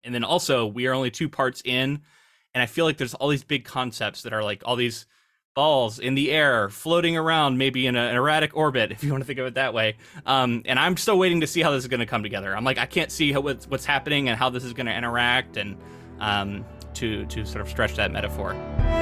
And then also, we are only two parts in, and I feel like there's all these big concepts that are like all these balls in the air floating around, maybe in an erratic orbit, if you want to think of it that way. And I'm still waiting to see how this is going to come together. I'm like, I can't see what's happening and how this is going to interact, and to sort of stretch that metaphor.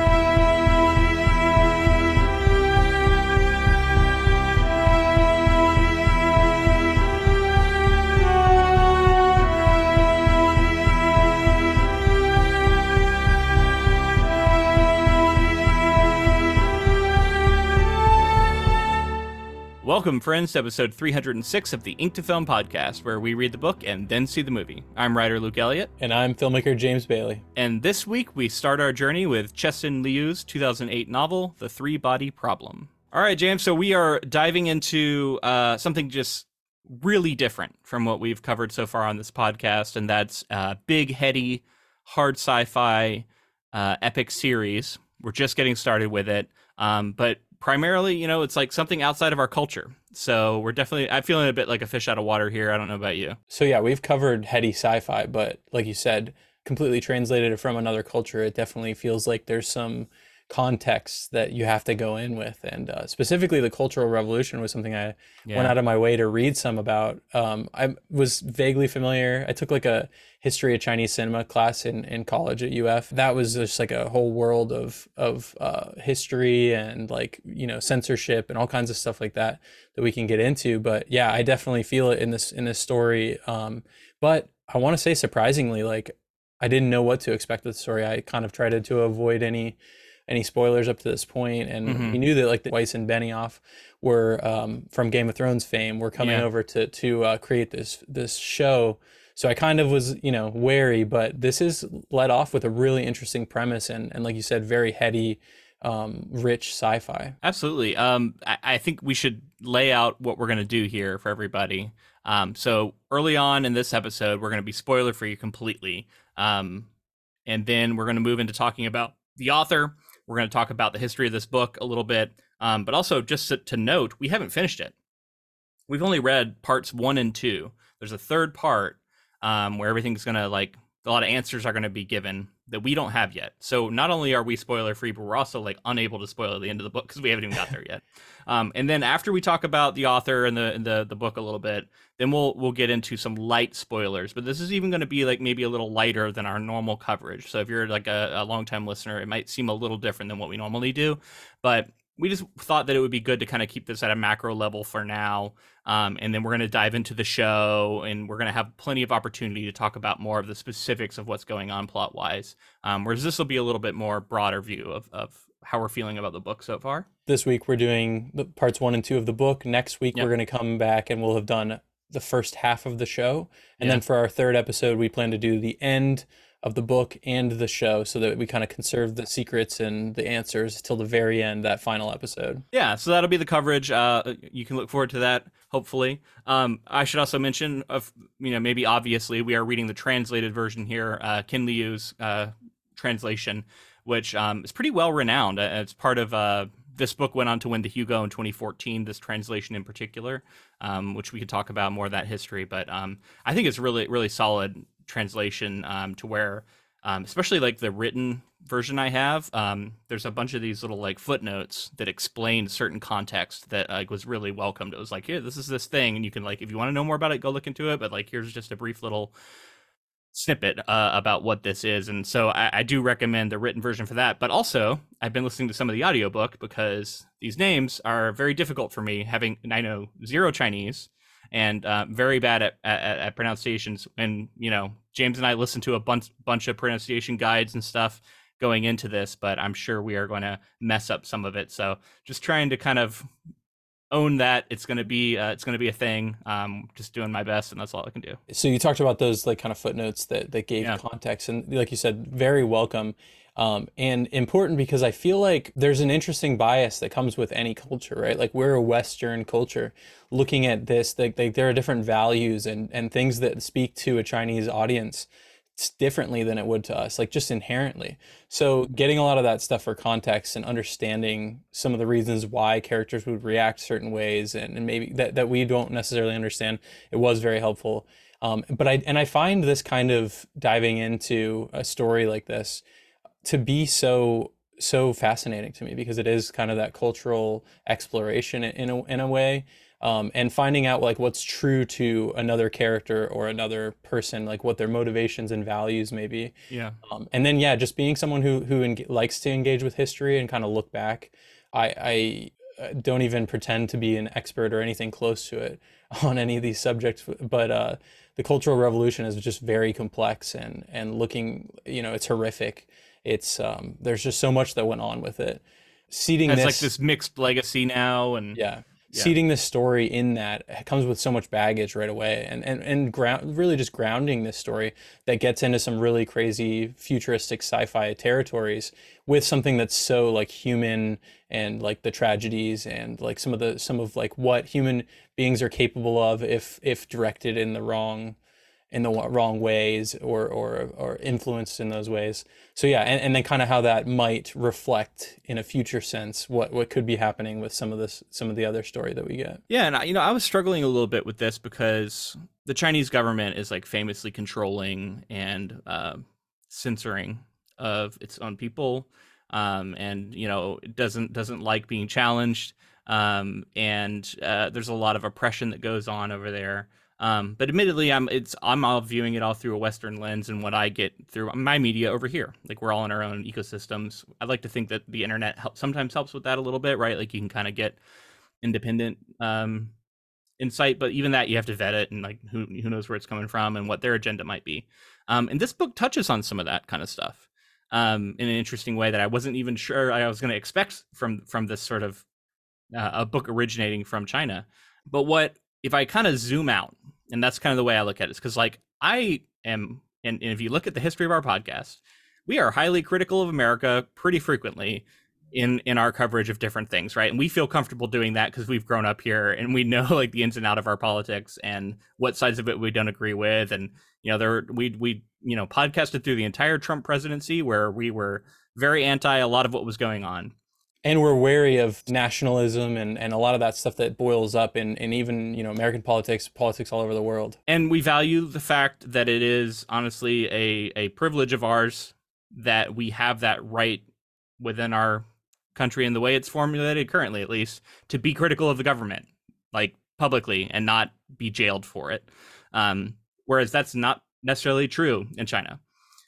Welcome, friends, to episode 306 of the Ink to Film podcast, where we read the book and then see the movie. I'm writer Luke Elliott. And I'm filmmaker James Bailey. And this week, we start our journey with Cixin Liu's 2008 novel, The Three-Body Problem. All right, James, so we are diving into something just really different from what we've covered so far on this podcast, and that's big, heady, hard sci-fi epic series. We're just getting started with it, but primarily, you know, it's like something outside of our culture. So I'm feeling a bit like a fish out of water here. I don't know about you. So yeah, we've covered heady sci-fi, but like you said, completely translated from another culture. It definitely feels like there's some context that you have to go in with. And specifically the Cultural Revolution was something I went out of my way to read some about. I was vaguely familiar. I took like a history of Chinese cinema class in college at UF. That was just like a whole world of history and, like, you know, censorship and all kinds of stuff like that we can get into. But yeah, I definitely feel it in this story. But I want to say, surprisingly, like, I didn't know what to expect with the story. I kind of tried to avoid any spoilers up to this point, and we knew that, like, the Weiss and Benioff were from Game of Thrones fame, were coming over to create this show. So I kind of was, you know, wary, but this is led off with a really interesting premise and like you said, very heady, rich sci-fi. Absolutely. I think we should lay out what we're going to do here for everybody. So early on in this episode, we're going to be spoiler free completely, and then we're going to move into talking about the author. We're going to talk about the history of this book a little bit, but also just to note, we haven't finished it. We've only read parts 1 and 2. There's a third part where everything's going to, like, a lot of answers are going to be given that we don't have yet. So not only are we spoiler free, but we're also, like, unable to spoil the end of the book because we haven't even got there yet. And then after we talk about the author and the book a little bit, then we'll get into some light spoilers. But this is even going to be, like, maybe a little lighter than our normal coverage. So if you're, like, a longtime listener, it might seem a little different than what we normally do. But we just thought that it would be good to kind of keep this at a macro level for now. And then we're going to dive into the show, and we're going to have plenty of opportunity to talk about more of the specifics of what's going on plot-wise. Whereas this will be a little bit more broader view of how we're feeling about the book so far. This week we're doing the parts 1 and 2 of the book. Next week we're going to come back and we'll have done the first half of the show. And then for our third episode, we plan to do the end of the book and the show, so that we kind of conserve the secrets and the answers till the very end, that final episode. Yeah, so that'll be the coverage. You can look forward to that, hopefully. I should also mention, maybe obviously, we are reading the translated version here, Cixin Liu's translation, which is pretty well renowned. It's part of this book went on to win the Hugo in 2014, this translation in particular, which we could talk about more of that history. But I think it's really, really solid translation, to where, especially like the written version I have, there's a bunch of these little, like, footnotes that explain certain context that, like, was really welcomed. It was like, here, this is this thing, and you can, like, if you want to know more about it, go look into it. But, like, here's just a brief little snippet about what this is. And so I do recommend the written version for that. But also, I've been listening to some of the audiobook because these names are very difficult for me, I know zero Chinese and very bad at pronunciations. And, you know, James and I listened to a bunch of pronunciation guides and stuff going into this, but I'm sure we are going to mess up some of it. So just trying to kind of own that it's going to be a thing. Just doing my best, and that's all I can do. So you talked about those, like, kind of footnotes that gave context, and like you said, very welcome. And important because I feel like there's an interesting bias that comes with any culture, right? Like, we're a Western culture looking at this, like there are different values and things that speak to a Chinese audience differently than it would to us, like, just inherently. So getting a lot of that stuff for context and understanding some of the reasons why characters would react certain ways and maybe that we don't necessarily understand, it was very helpful. But I find this kind of diving into a story like this to be so fascinating to me, because it is kind of that cultural exploration in a way, and finding out like what's true to another character or another person, like what their motivations and values may be. Yeah. And then yeah, just being someone who likes to engage with history and kind of look back. I don't even pretend to be an expert or anything close to it on any of these subjects, but the Cultural Revolution is just very complex, and looking, it's horrific. It's there's just so much that went on with it. Seeding Has like this, this mixed legacy now, and yeah, yeah. seeding this story in that comes with so much baggage right away, and really just grounding this story that gets into some really crazy futuristic sci-fi territories with something that's so like human, and like the tragedies, and like some of like what human beings are capable of if directed in the wrong ways, or influenced in those ways. So yeah, and then kind of how that might reflect in a future sense what could be happening with some of the other story that we get. Yeah, and I was struggling a little bit with this because the Chinese government is like famously controlling and censoring of its own people, and it doesn't like being challenged, and there's a lot of oppression that goes on over there. But admittedly, I'm all viewing it all through a Western lens and what I get through my media over here. Like we're all in our own ecosystems. I'd like to think that the internet sometimes helps with that a little bit, right? Like you can kind of get independent insight, but even that you have to vet it, and like who knows where it's coming from and what their agenda might be. And this book touches on some of that kind of stuff in an interesting way that I wasn't even sure I was going to expect from this sort of a book originating from China. But what if I kind of zoom out, and that's kind of the way I look at it, is because like I am, and if you look at the history of our podcast, we are highly critical of America pretty frequently in our coverage of different things, right? And we feel comfortable doing that because we've grown up here and we know like the ins and out of our politics and what sides of it we don't agree with. And we podcasted through the entire Trump presidency where we were very anti a lot of what was going on. And we're wary of nationalism and a lot of that stuff that boils up in even, American politics all over the world. And we value the fact that it is honestly a privilege of ours that we have that right within our country, and the way it's formulated currently, at least, to be critical of the government, like publicly, and not be jailed for it. Whereas that's not necessarily true in China.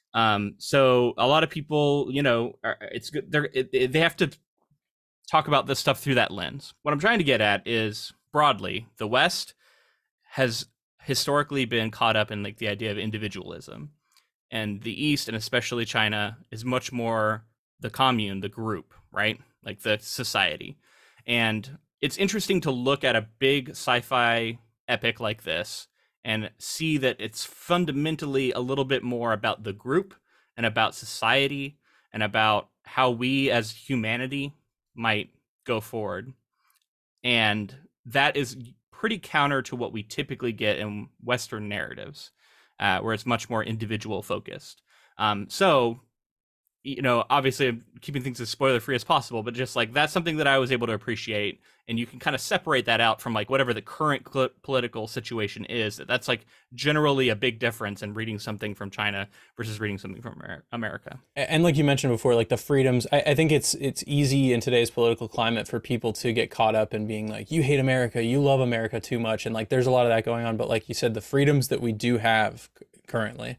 So a lot of people, it's good. They have to talk about this stuff through that lens. What I'm trying to get at is broadly, the West has historically been caught up in like the idea of individualism, and the East, and especially China, is much more the commune, the group, right? Like the society. And it's interesting to look at a big sci-fi epic like this and see that it's fundamentally a little bit more about the group and about society and about how we as humanity might go forward. And that is pretty counter to what we typically get in Western narratives, where it's much more individual focused. So obviously I'm keeping things as spoiler free as possible, but just like that's something that I was able to appreciate. And you can kind of separate that out from like whatever the current political situation is. That's like generally a big difference in reading something from China versus reading something from America. And like you mentioned before, like the freedoms, I think it's easy in today's political climate for people to get caught up in being like, you hate America, you love America too much. And like there's a lot of that going on. But like you said, the freedoms that we do have currently,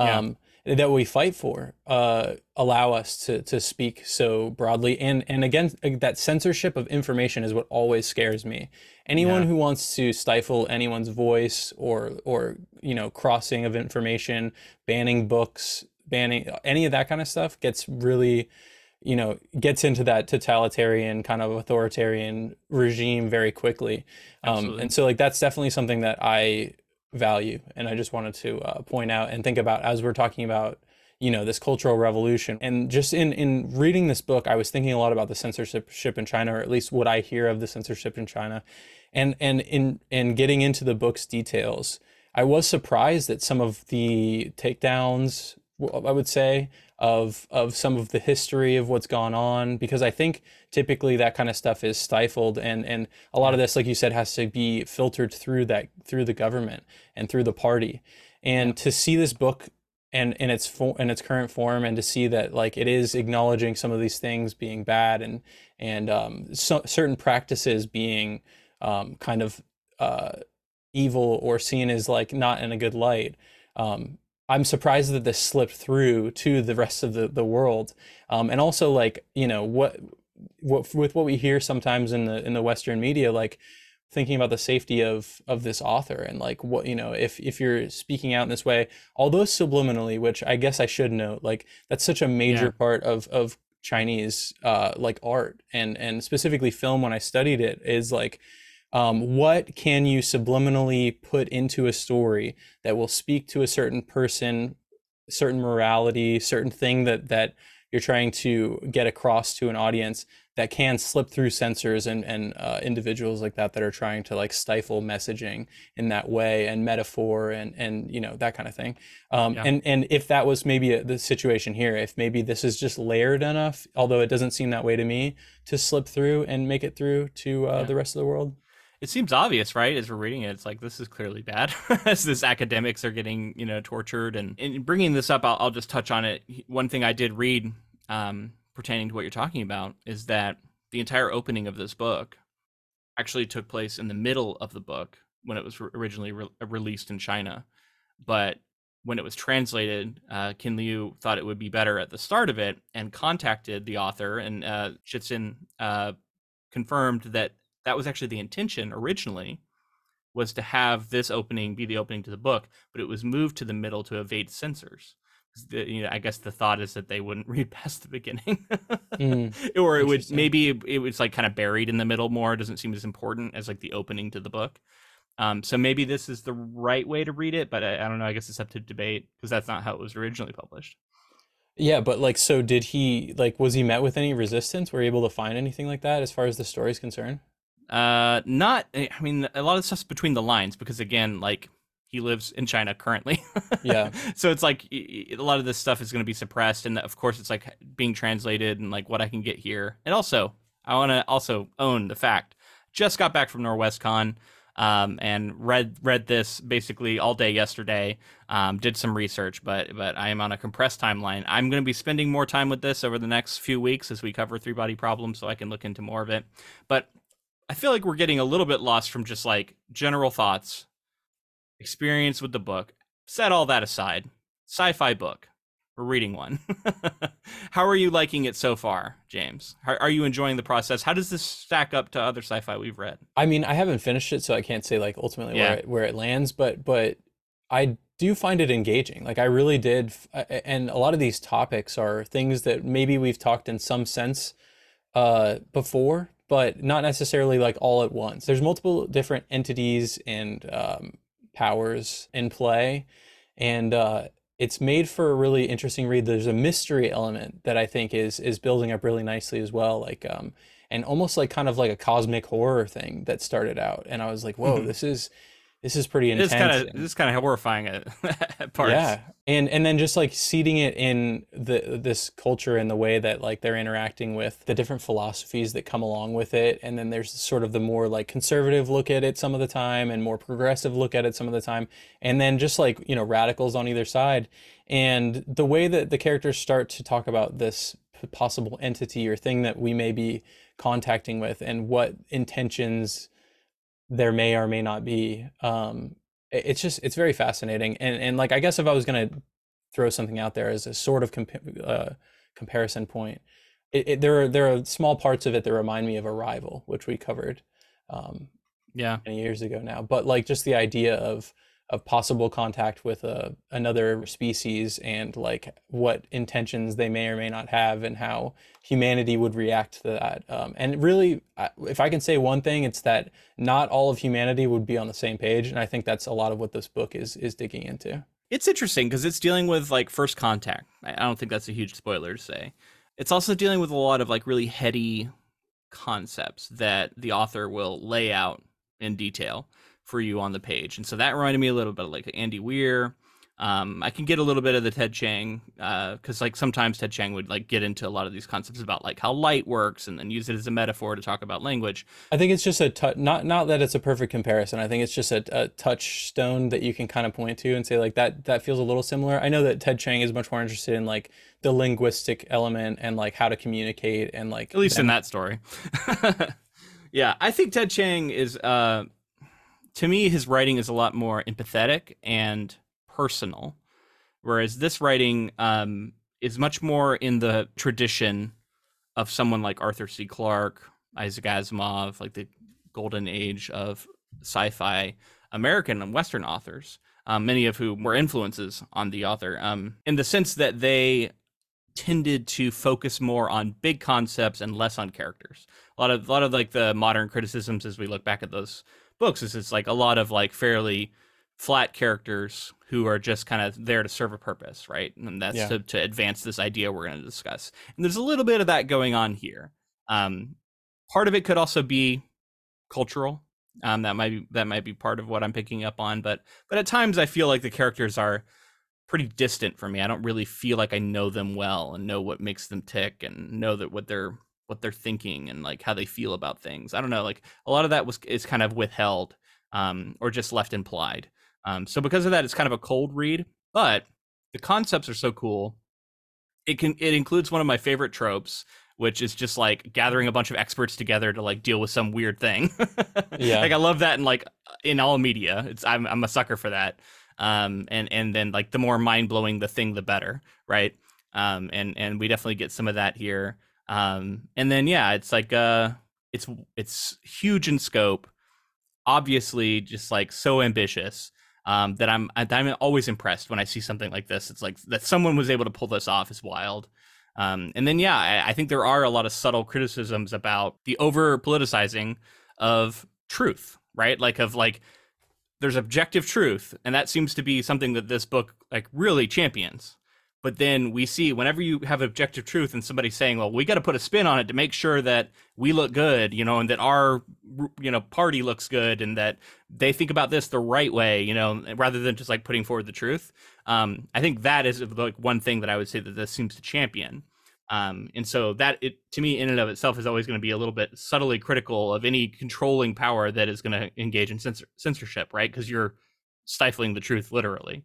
that we fight for, allow us to speak so broadly, and again, that censorship of information is what always scares me. Anyone who wants to stifle anyone's voice, or crossing of information, banning books, banning any of that kind of stuff, gets really gets into that totalitarian kind of authoritarian regime very quickly. And so like that's definitely something that I value, and I just wanted to point out and think about as we're talking about this Cultural Revolution. And just in reading this book, I was thinking a lot about the censorship in China, or at least what I hear of the censorship in China, and in getting into the book's details, I was surprised at some of the takedowns, I would say, of some of the history of what's gone on, because I think typically that kind of stuff is stifled, and a lot Yeah, of this, like you said, has to be filtered through the government and through the party. yeah, And to see this book and in its current form, and to see that like it is acknowledging some of these things being bad, and certain practices being kind of uh, evil or seen as like not in a good light. Um, I'm surprised that this slipped through to the rest of the world. And also like, you know, what with what we hear sometimes in the Western media, like thinking about the safety of this author, and like what, you know, if you're speaking out in this way, although subliminally, which I guess I should note, like that's such a yeah, major part of Chinese like art, and specifically film when I studied it, is like what can you subliminally put into a story that will speak to a certain person, certain morality, certain thing that you're trying to get across to an audience, that can slip through censors and individuals like that are trying to like stifle messaging in that way, and metaphor, and you know, that kind of thing. yeah. And if that was maybe the situation here, if maybe this is just layered enough, although it doesn't seem that way to me, to slip through and make it through to Yeah. the rest of the world. It seems obvious, right? As we're reading it, it's like this is clearly bad. As this academics are getting, tortured, and in bringing this up, I'll just touch on it. One thing I did read, pertaining to what you're talking about, is that the entire opening of this book actually took place in the middle of the book when it was originally released in China, but when it was translated, Qin Liu thought it would be better at the start of it and contacted the author, and Shitzen confirmed that that was actually the intention originally, was to have this opening be the opening to the book, but it was moved to the middle to evade censors. I guess the thought is that they wouldn't read past the beginning, Mm, or it would, interesting. maybe it was like kind of buried in the middle more. It doesn't seem as important as like the opening to the book. So maybe this is the right way to read it, but I don't know. I guess it's up to debate because that's not how it was originally published. Yeah, but like, so did he, like, was he met with any resistance? Were you able to find anything like that as far as the story is concerned? Not. I mean, a lot of stuff's between the lines because again, like he lives in China currently, Yeah. so it's like a lot of this stuff is going to be suppressed, and of course, it's like being translated and like what I can get here. And also, I want to also own the fact just got back from NorwestCon. And read this basically all day yesterday. Did some research, but I am on a compressed timeline. I'm going to be spending more time with this over the next few weeks as we cover Three Body Problem, so I can look into more of it. But I feel like we're getting a little bit lost from just like general thoughts, experience with the book. Set all that aside. Sci-fi book. We're reading one. How are you liking it so far, James? Are you enjoying the process? How does this stack up to other sci-fi we've read? I mean, I haven't finished it, so I can't say like ultimately Yeah. where it lands, but I do find it engaging. Like I really did, and a lot of these topics are things that maybe we've talked in some sense before, but not necessarily like all at once. There's multiple different entities and powers in play, and it's made for a really interesting read. There's a mystery element that I think is building up really nicely as well, like and almost like kind of like a cosmic horror thing that started out, and I was like, whoa, this is pretty intense. This is kind of horrifying at parts. Yeah. And then just like seeding it in this culture and the way that like they're interacting with the different philosophies that come along with it. And then there's sort of the more like conservative look at it some of the time, and more progressive look at it some of the time. And then just like, you know, radicals on either side. And the way that the characters start to talk about this possible entity or thing that we may be contacting with, and what intentions there may or may not be. It's just, it's very fascinating. And like, I guess if I was going to throw something out there as a sort of comparison point, there are small parts of it that remind me of Arrival, which we covered um, Yeah. many years ago now. But like just the idea of possible contact with another species, and like what intentions they may or may not have, and how humanity would react to that. And really, if I can say one thing, it's that not all of humanity would be on the same page, and I think that's a lot of what this book is digging into. It's interesting because it's dealing with like first contact. I don't think that's a huge spoiler to say. It's also dealing with a lot of like really heady concepts that the author will lay out in detail for you on the page. And so that reminded me a little bit of like Andy Weir. I can get a little bit of the Ted Chiang, because like sometimes Ted Chiang would like get into a lot of these concepts about like how light works and then use it as a metaphor to talk about language. I think it's just a not that it's a perfect comparison. I think it's just a touchstone that you can kind of point to and say like that feels a little similar. I know that Ted Chiang is much more interested in like the linguistic element and like how to communicate and like At least in that story. Yeah, I think Ted Chiang is to me his writing is a lot more empathetic and personal, whereas this writing is much more in the tradition of someone like Arthur C. Clarke, Isaac Asimov, like the golden age of sci-fi American and Western authors, many of whom were influences on the author, in the sense that they tended to focus more on big concepts and less on characters. A lot of like the modern criticisms as we look back at those books is it's like a lot of like fairly flat characters who are just kind of there to serve a purpose, right? And that's yeah. to advance this idea we're going to discuss. And there's a little bit of that going on here. Part of it could also be cultural. That might be part of what I'm picking up on, but at times I feel like the characters are pretty distant for me. I don't really feel like I know them well and know what makes them tick and know that what they're thinking and like how they feel about things. I don't know, like a lot of that is kind of withheld, or just left implied. So because of that, it's kind of a cold read, but the concepts are so cool. It includes one of my favorite tropes, which is just like gathering a bunch of experts together to like deal with some weird thing. Yeah. Like I love that in all media. I'm a sucker for that. And then like the more mind blowing the thing, the better, right? And we definitely get some of that here. And then yeah, it's like it's huge in scope, obviously just like so ambitious, that I'm always impressed when I see something like this. It's like that someone was able to pull this off is wild. And then yeah, I think there are a lot of subtle criticisms about the over politicizing of truth, right? Like there's objective truth, and that seems to be something that this book like really champions. But then we see whenever you have objective truth and somebody's saying, well, we got to put a spin on it to make sure that we look good, and that our, party looks good and that they think about this the right way, rather than just like putting forward the truth. I think that is like one thing that I would say that this seems to champion. And so that it to me in and of itself is always going to be a little bit subtly critical of any controlling power that is going to engage in censorship, right? Because you're stifling the truth literally.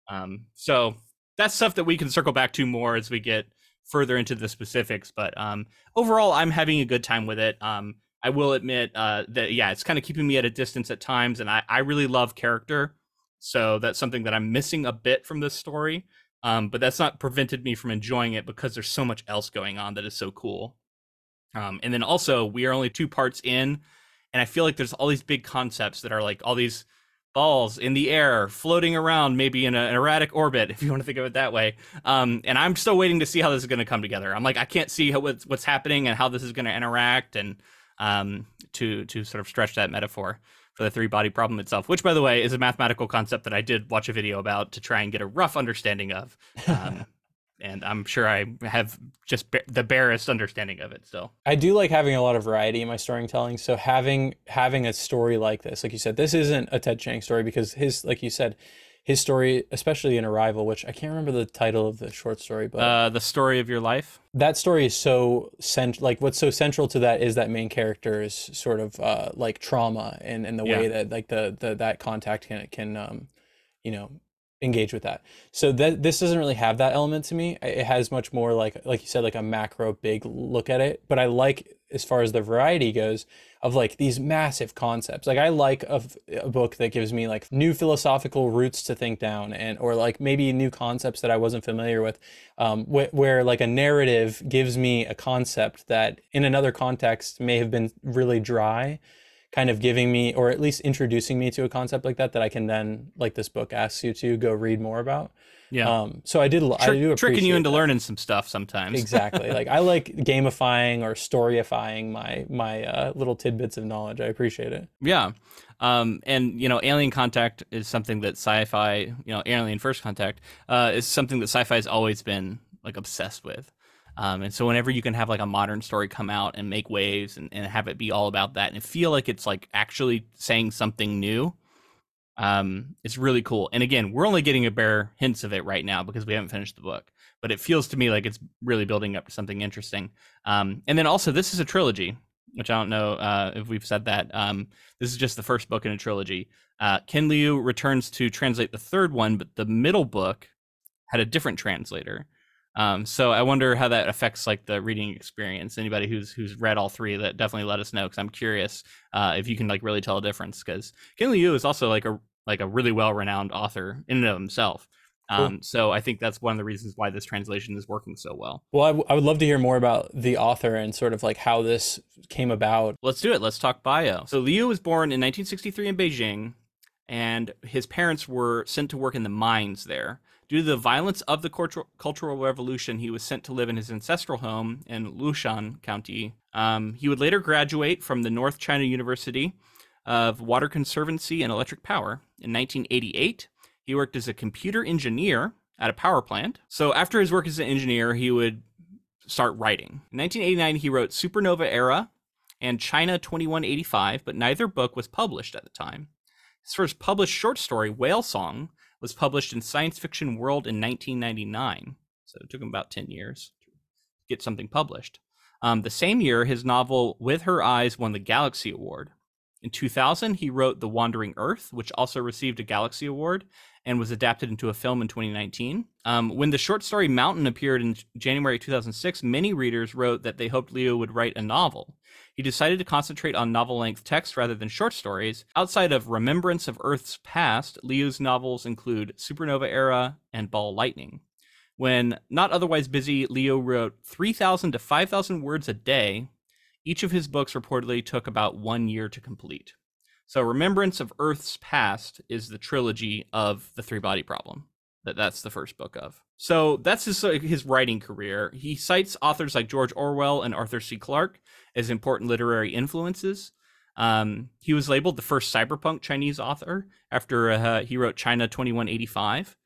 So that's stuff that we can circle back to more as we get further into the specifics. But overall, I'm having a good time with it. I will admit that, yeah, it's kind of keeping me at a distance at times. And I really love character. So that's something that I'm missing a bit from this story. But that's not prevented me from enjoying it because there's so much else going on that is so cool. And then also, we are only 2 parts in. And I feel like there's all these big concepts that are like all these balls in the air floating around, maybe in an erratic orbit, if you want to think of it that way. And I'm still waiting to see how this is going to come together. I'm like, I can't see what's happening and how this is going to interact, and to sort of stretch that metaphor for the 3-body problem itself, which, by the way, is a mathematical concept that I did watch a video about to try and get a rough understanding of. And I'm sure I have just the barest understanding of it still. I do like having a lot of variety in my storytelling. So having a story like this, like you said, this isn't a Ted Chiang story because like you said, his story, especially in Arrival, which I can't remember the title of the short story, but The Story of Your Life. That story is so like what's so central to that is that main character's sort of like trauma and the way that like that contact can engage with that. So that this doesn't really have that element to me. It has much more like you said, like a macro big look at it. But I like, as far as the variety goes, of like these massive concepts. Like I like a book that gives me like new philosophical roots to think down, and or like maybe new concepts that I wasn't familiar with, where like a narrative gives me a concept that in another context may have been really dry, kind of giving me, or at least introducing me to a concept like that I can then, like this book asks you to go read more about. Yeah. So I do appreciate tricking you into that. learning some stuff sometimes. Exactly. Like I like gamifying or storyifying my little tidbits of knowledge. I appreciate it. Yeah. And Alien Contact is something that sci-fi, Alien First Contact, is something that sci-fi has always been like obsessed with. And so whenever you can have like a modern story come out and make waves and have it be all about that and feel like it's like actually saying something new, It's really cool. And again, we're only getting a bare hints of it right now because we haven't finished the book. But it feels to me like it's really building up to something interesting. And then also, this is a trilogy, which I don't know if we've said that. This is just the first book in a trilogy. Ken Liu returns to translate the third one, but the middle book had a different translator. So I wonder how that affects like the reading experience. Anybody who's read all three, that definitely let us know, because I'm curious if you can like really tell a difference. Because Ken Liu is also like a really well-renowned author in and of himself. Cool. So I think that's one of the reasons why this translation is working so well. Well, I would love to hear more about the author and sort of like how this came about. Let's do it. Let's talk bio. So Liu was born in 1963 in Beijing, and his parents were sent to work in the mines there. Due to the violence of the Cultural Revolution, he was sent to live in his ancestral home in Lushan County. He would later graduate from the North China University of Water Conservancy and Electric Power. In 1988, he worked as a computer engineer at a power plant. So after his work as an engineer, he would start writing. In 1989, he wrote Supernova Era and China 2185, but neither book was published at the time. His first published short story, Whale Song, was published in Science Fiction World in 1999. So it took him about 10 years to get something published. The same year, his novel With Her Eyes won the Galaxy Award. In 2000, he wrote The Wandering Earth, which also received a Galaxy Award and was adapted into a film in 2019. When the short story Mountain appeared in January 2006, many readers wrote that they hoped Liu would write a novel. He decided to concentrate on novel-length text rather than short stories. Outside of Remembrance of Earth's Past, Liu's novels include Supernova Era and Ball Lightning. When not otherwise busy, Liu wrote 3,000 to 5,000 words a day. Each of his books reportedly took about 1 year to complete. So Remembrance of Earth's Past is the trilogy of The Three-Body Problem. That's the first book of. So that's his writing career. He cites authors like George Orwell and Arthur C. Clarke as important literary influences. He was labeled the first cyberpunk Chinese author after he wrote China 2185.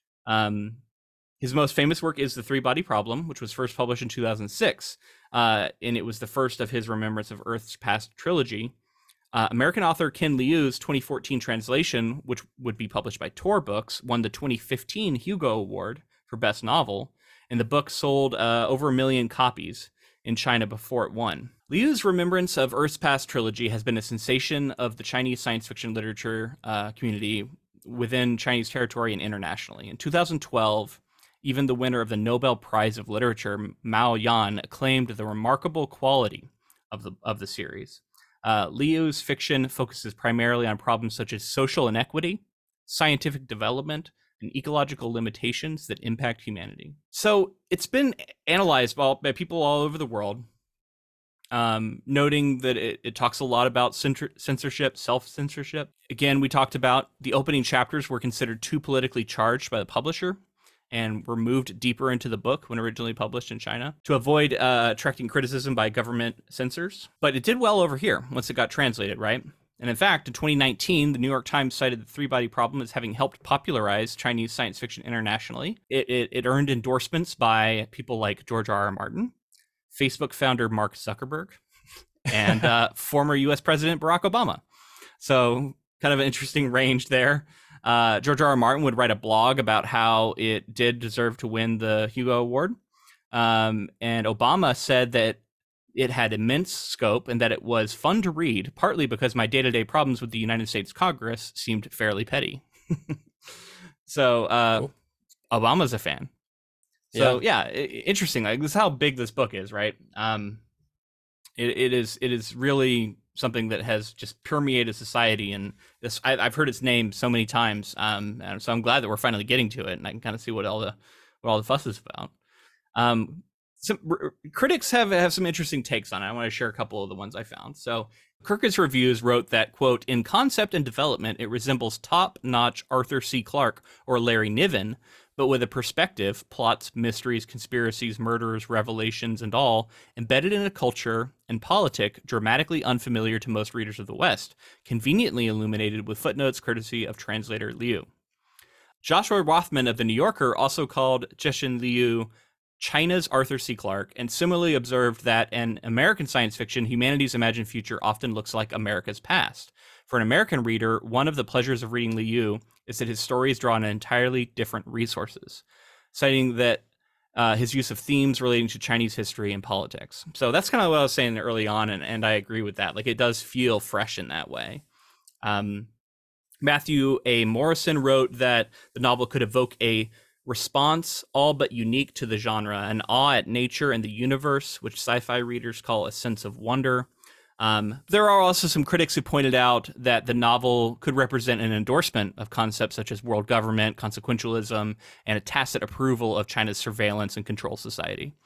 His most famous work is The Three-Body Problem, which was first published in 2006, and it was the first of his Remembrance of Earth's Past trilogy. American author Ken Liu's 2014 translation, which would be published by Tor Books, won the 2015 Hugo Award for Best Novel, and the book sold over 1 million copies in China before it won. Liu's Remembrance of Earth's Past trilogy has been a sensation of the Chinese science fiction literature community within Chinese territory and internationally. In 2012, even the winner of the Nobel Prize of Literature, Mao Yan, acclaimed the remarkable quality of the series. Liu's fiction focuses primarily on problems such as social inequity, scientific development, and ecological limitations that impact humanity. So it's been analyzed by people all over the world, noting that it talks a lot about censorship, self-censorship. Again, we talked about the opening chapters were considered too politically charged by the publisher and were moved deeper into the book when originally published in China to avoid attracting criticism by government censors. But it did well over here once it got translated, right? And in fact, in 2019, the New York Times cited The Three-Body Problem as having helped popularize Chinese science fiction internationally. It earned endorsements by people like George R.R. Martin, Facebook founder Mark Zuckerberg, and former U.S. President Barack Obama. So kind of an interesting range there. George R.R. Martin would write a blog about how it did deserve to win the Hugo Award. And Obama said that it had immense scope and that it was fun to read, partly because my day-to-day problems with the United States Congress seemed fairly petty. So cool. Obama's a fan. So yeah, interesting. Like, this is how big this book is, right? It is really something that has just permeated society, and this I've heard its name so many times, and so I'm glad that we're finally getting to it, and I can kind of see what all the fuss is about. Some critics have some interesting takes on it. I want to share a couple of the ones I found. So Kirkus Reviews wrote that, quote, in concept and development, it resembles top-notch Arthur C. Clarke or Larry Niven, but with a perspective, plots, mysteries, conspiracies, murders, revelations, and all, embedded in a culture and politic dramatically unfamiliar to most readers of the West, conveniently illuminated with footnotes courtesy of translator Liu. Joshua Rothman of The New Yorker also called Cixin Liu China's Arthur C. Clarke, and similarly observed that in American science fiction, humanity's imagined future often looks like America's past. For an American reader, one of the pleasures of reading Liu is that his stories draw on entirely different resources, citing that his use of themes relating to Chinese history and politics. So that's kind of what I was saying early on, and I agree with that. Like, it does feel fresh in that way. Matthew A. Morrison wrote that the novel could evoke a response all but unique to the genre, an awe at nature and the universe, which sci-fi readers call a sense of wonder. There are also some critics who pointed out that the novel could represent an endorsement of concepts such as world government, consequentialism, and a tacit approval of China's surveillance and control society.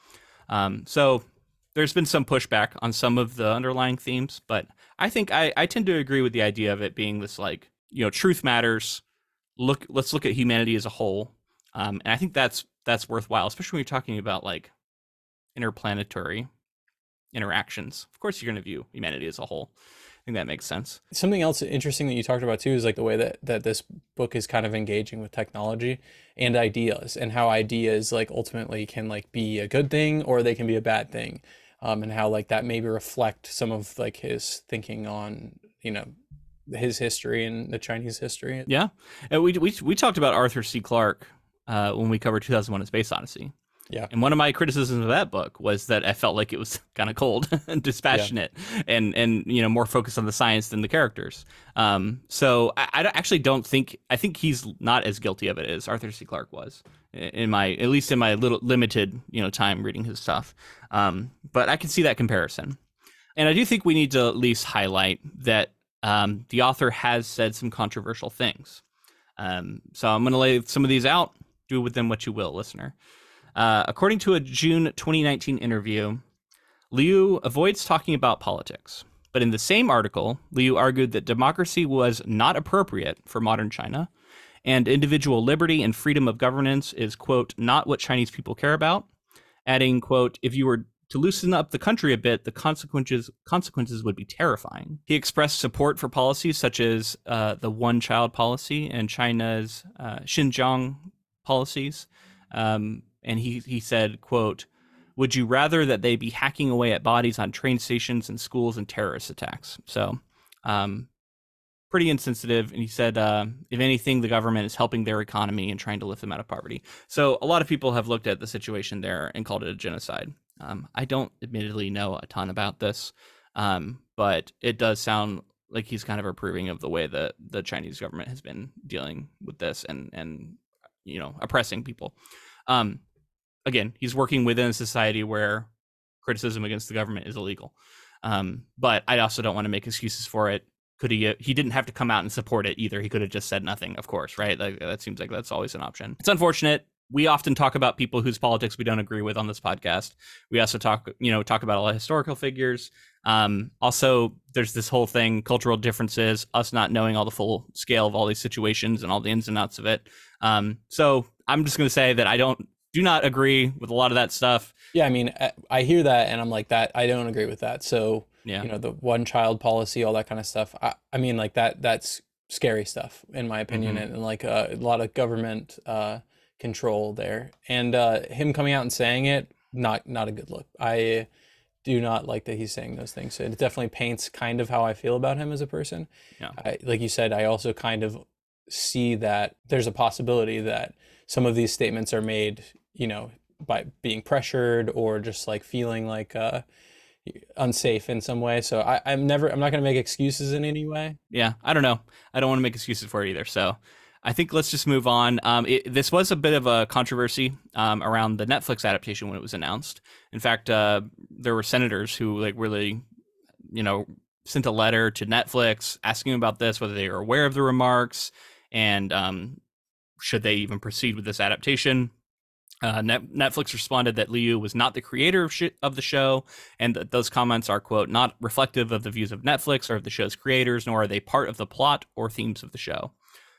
So there's been some pushback on some of the underlying themes, but I think I tend to agree with the idea of it being this, like, truth matters. Let's look at humanity as a whole. And I think that's worthwhile, especially when you're talking about like interplanetary interactions. Of course, you're going to view humanity as a whole. I think that makes sense. Something else interesting that you talked about too is like the way that this book is kind of engaging with technology and ideas, and how ideas like ultimately can like be a good thing or they can be a bad thing, and how like that maybe reflect some of like his thinking on his history and the Chinese history. Yeah, and we talked about Arthur C. Clarke when we covered 2001: A Space Odyssey. Yeah. And one of my criticisms of that book was that I felt like it was kind of cold and dispassionate, and more focused on the science than the characters. So I actually don't think, I think he's not as guilty of it as Arthur C. Clarke was, at least in my little limited time reading his stuff. But I can see that comparison, and I do think we need to at least highlight that the author has said some controversial things. So I'm going to lay some of these out. Do with them what you will, listener. According to a June 2019 interview, Liu avoids talking about politics. But in the same article, Liu argued that democracy was not appropriate for modern China, and individual liberty and freedom of governance is, quote, not what Chinese people care about, adding, quote, if you were to loosen up the country a bit, the consequences would be terrifying. He expressed support for policies such as the one-child policy and China's Xinjiang policies. And he said, quote, would you rather that they be hacking away at bodies on train stations and schools and terrorist attacks? So pretty insensitive. And he said, if anything, the government is helping their economy and trying to lift them out of poverty. So a lot of people have looked at the situation there and called it a genocide. I don't admittedly know a ton about this, but it does sound like he's kind of approving of the way that the Chinese government has been dealing with this and oppressing people. Again, he's working within a society where criticism against the government is illegal. But I also don't want to make excuses for it. He didn't have to come out and support it either. He could have just said nothing, of course, right? Like, that seems like that's always an option. It's unfortunate. We often talk about people whose politics we don't agree with on this podcast. We also talk about a lot of historical figures. Also, there's this whole thing, cultural differences, us not knowing all the full scale of all these situations and all the ins and outs of it. So I'm just going to say that I do not agree with a lot of that stuff. Yeah, I mean, I hear that and I'm like, that I don't agree with that. So, yeah, the one child policy, all that kind of stuff. I mean, like that's scary stuff in my opinion, Mm-hmm. and like a lot of government control there. And him coming out and saying it, not a good look. I do not like that he's saying those things. So it definitely paints kind of how I feel about him as a person. Yeah. Like you said, I also kind of see that there's a possibility that some of these statements are made, by being pressured or just like feeling like unsafe in some way. So I'm not going to make excuses in any way. Yeah, I don't know. I don't want to make excuses for it either. So I think let's just move on. This was a bit of a controversy around the Netflix adaptation when it was announced. In fact, there were senators who really, sent a letter to Netflix asking about this, whether they were aware of the remarks, and should they even proceed with this adaptation. Netflix responded that Liu was not the creator of the show, and that those comments are, quote, not reflective of the views of Netflix or of the show's creators, nor are they part of the plot or themes of the show.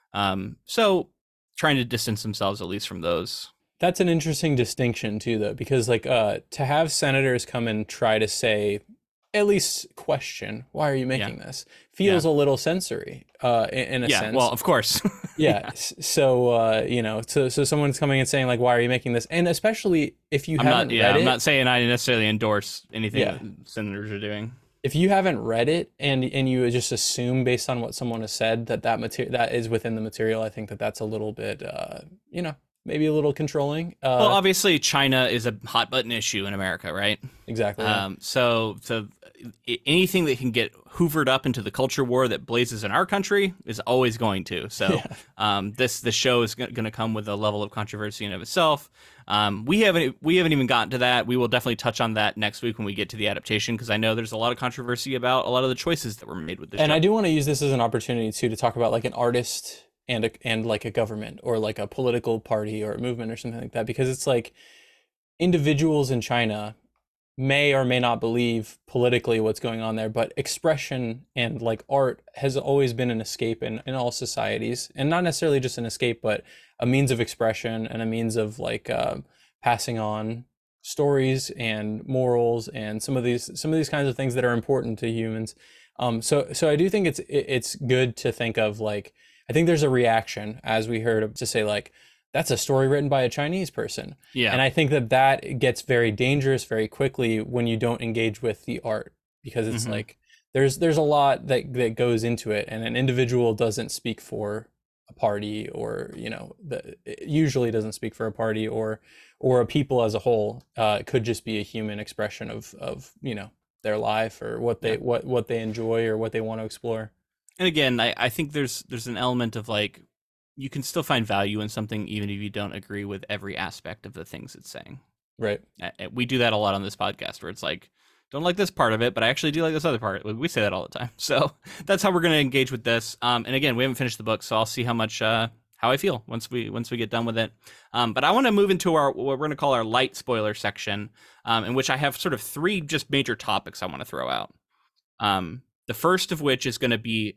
So trying to distance themselves at least from those. That's an interesting distinction too, though, because like to have senators come and try to say at least question, why are you Yeah. making this? Feels a little sensory, in a Yeah. sense. Well, of course. Yeah. So, you know, so someone's coming and saying like, why are you making this? And especially if you I'm not. haven't Yeah. read I'm it, not saying I necessarily endorse anything yeah. that senators are doing. If you haven't read it and you just assume based on what someone has said that material that is within the material, I think that that's a little bit, you know, maybe a little controlling. Well, obviously, China is a hot button issue in America, right? Exactly. Yeah. So anything that can get hoovered up into the culture war that blazes in our country is always going to. So this show is going to come with a level of controversy in of itself. We haven't even gotten to that. We will definitely touch on that next week when we get to the adaptation, because I know there's a lot of controversy about a lot of the choices that were made with this And show. I do want to use this as an opportunity too to talk about like an artist and like a government or like a political party or a movement or something like that, because it's like individuals in China may or may not believe politically what's going on there, but expression and like art has always been an escape in all societies, and not necessarily just an escape, but a means of expression and a means of like passing on stories and morals and some of these kinds of things that are important to humans. So I do think it's good to think of like, I think there's a reaction, as we heard, to say like, that's a story written by a Chinese person. Yeah. And I think that gets very dangerous very quickly when you don't engage with the art, because it's like there's a lot that goes into it, and an individual doesn't speak for a party, or you know, it usually doesn't speak for a party or a people as a whole. It could just be a human expression of you know, their life or what they what they enjoy or what they want to explore. And again, I think there's an element of like, you can still find value in something even if you don't agree with every aspect of the things it's saying. Right. We do that a lot on this podcast, where it's like, don't like this part of it, but I actually do like this other part. We say that all the time. So that's how we're going to engage with this. And again, we haven't finished the book, so I'll see how much how I feel once we get done with it. But I want to move into what we're going to call our light spoiler section, in which I have sort of three just major topics I want to throw out. The first of which is going to be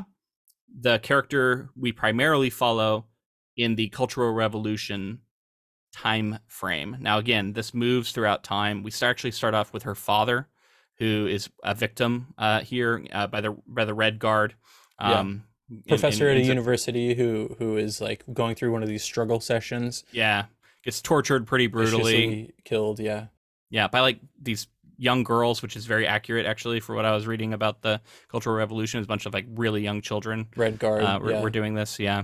the character we primarily follow in the Cultural Revolution time frame. Now, again, this moves throughout time. We actually start off with her father, who is a victim here by the Red Guard. Professor at a university who is like going through one of these struggle sessions. Yeah, gets tortured pretty brutally. Killed, yeah. Yeah, by like these young girls, which is very accurate actually for what I was reading about the Cultural Revolution. Is a bunch of like really young children. Red Guard. We're doing this, yeah.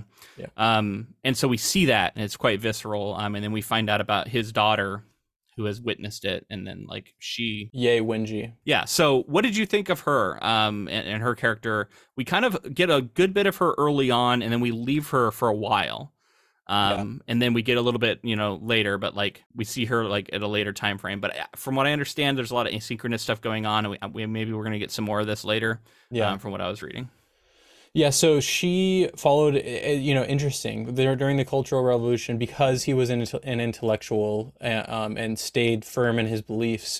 And so we see that, and it's quite visceral. And then we find out about his daughter, who has witnessed it, and then like Ye Wenji. Yeah. So what did you think of her and her character? We kind of get a good bit of her early on, and then we leave her for a while. And then we get a little bit, you know, later, but like we see her like at a later time frame. But from what I understand, there's a lot of asynchronous stuff going on, and maybe we're going to get some more of this later. From what I was reading. Yeah, so she followed, you know, interesting. During the Cultural Revolution, because he was an intellectual and stayed firm in his beliefs,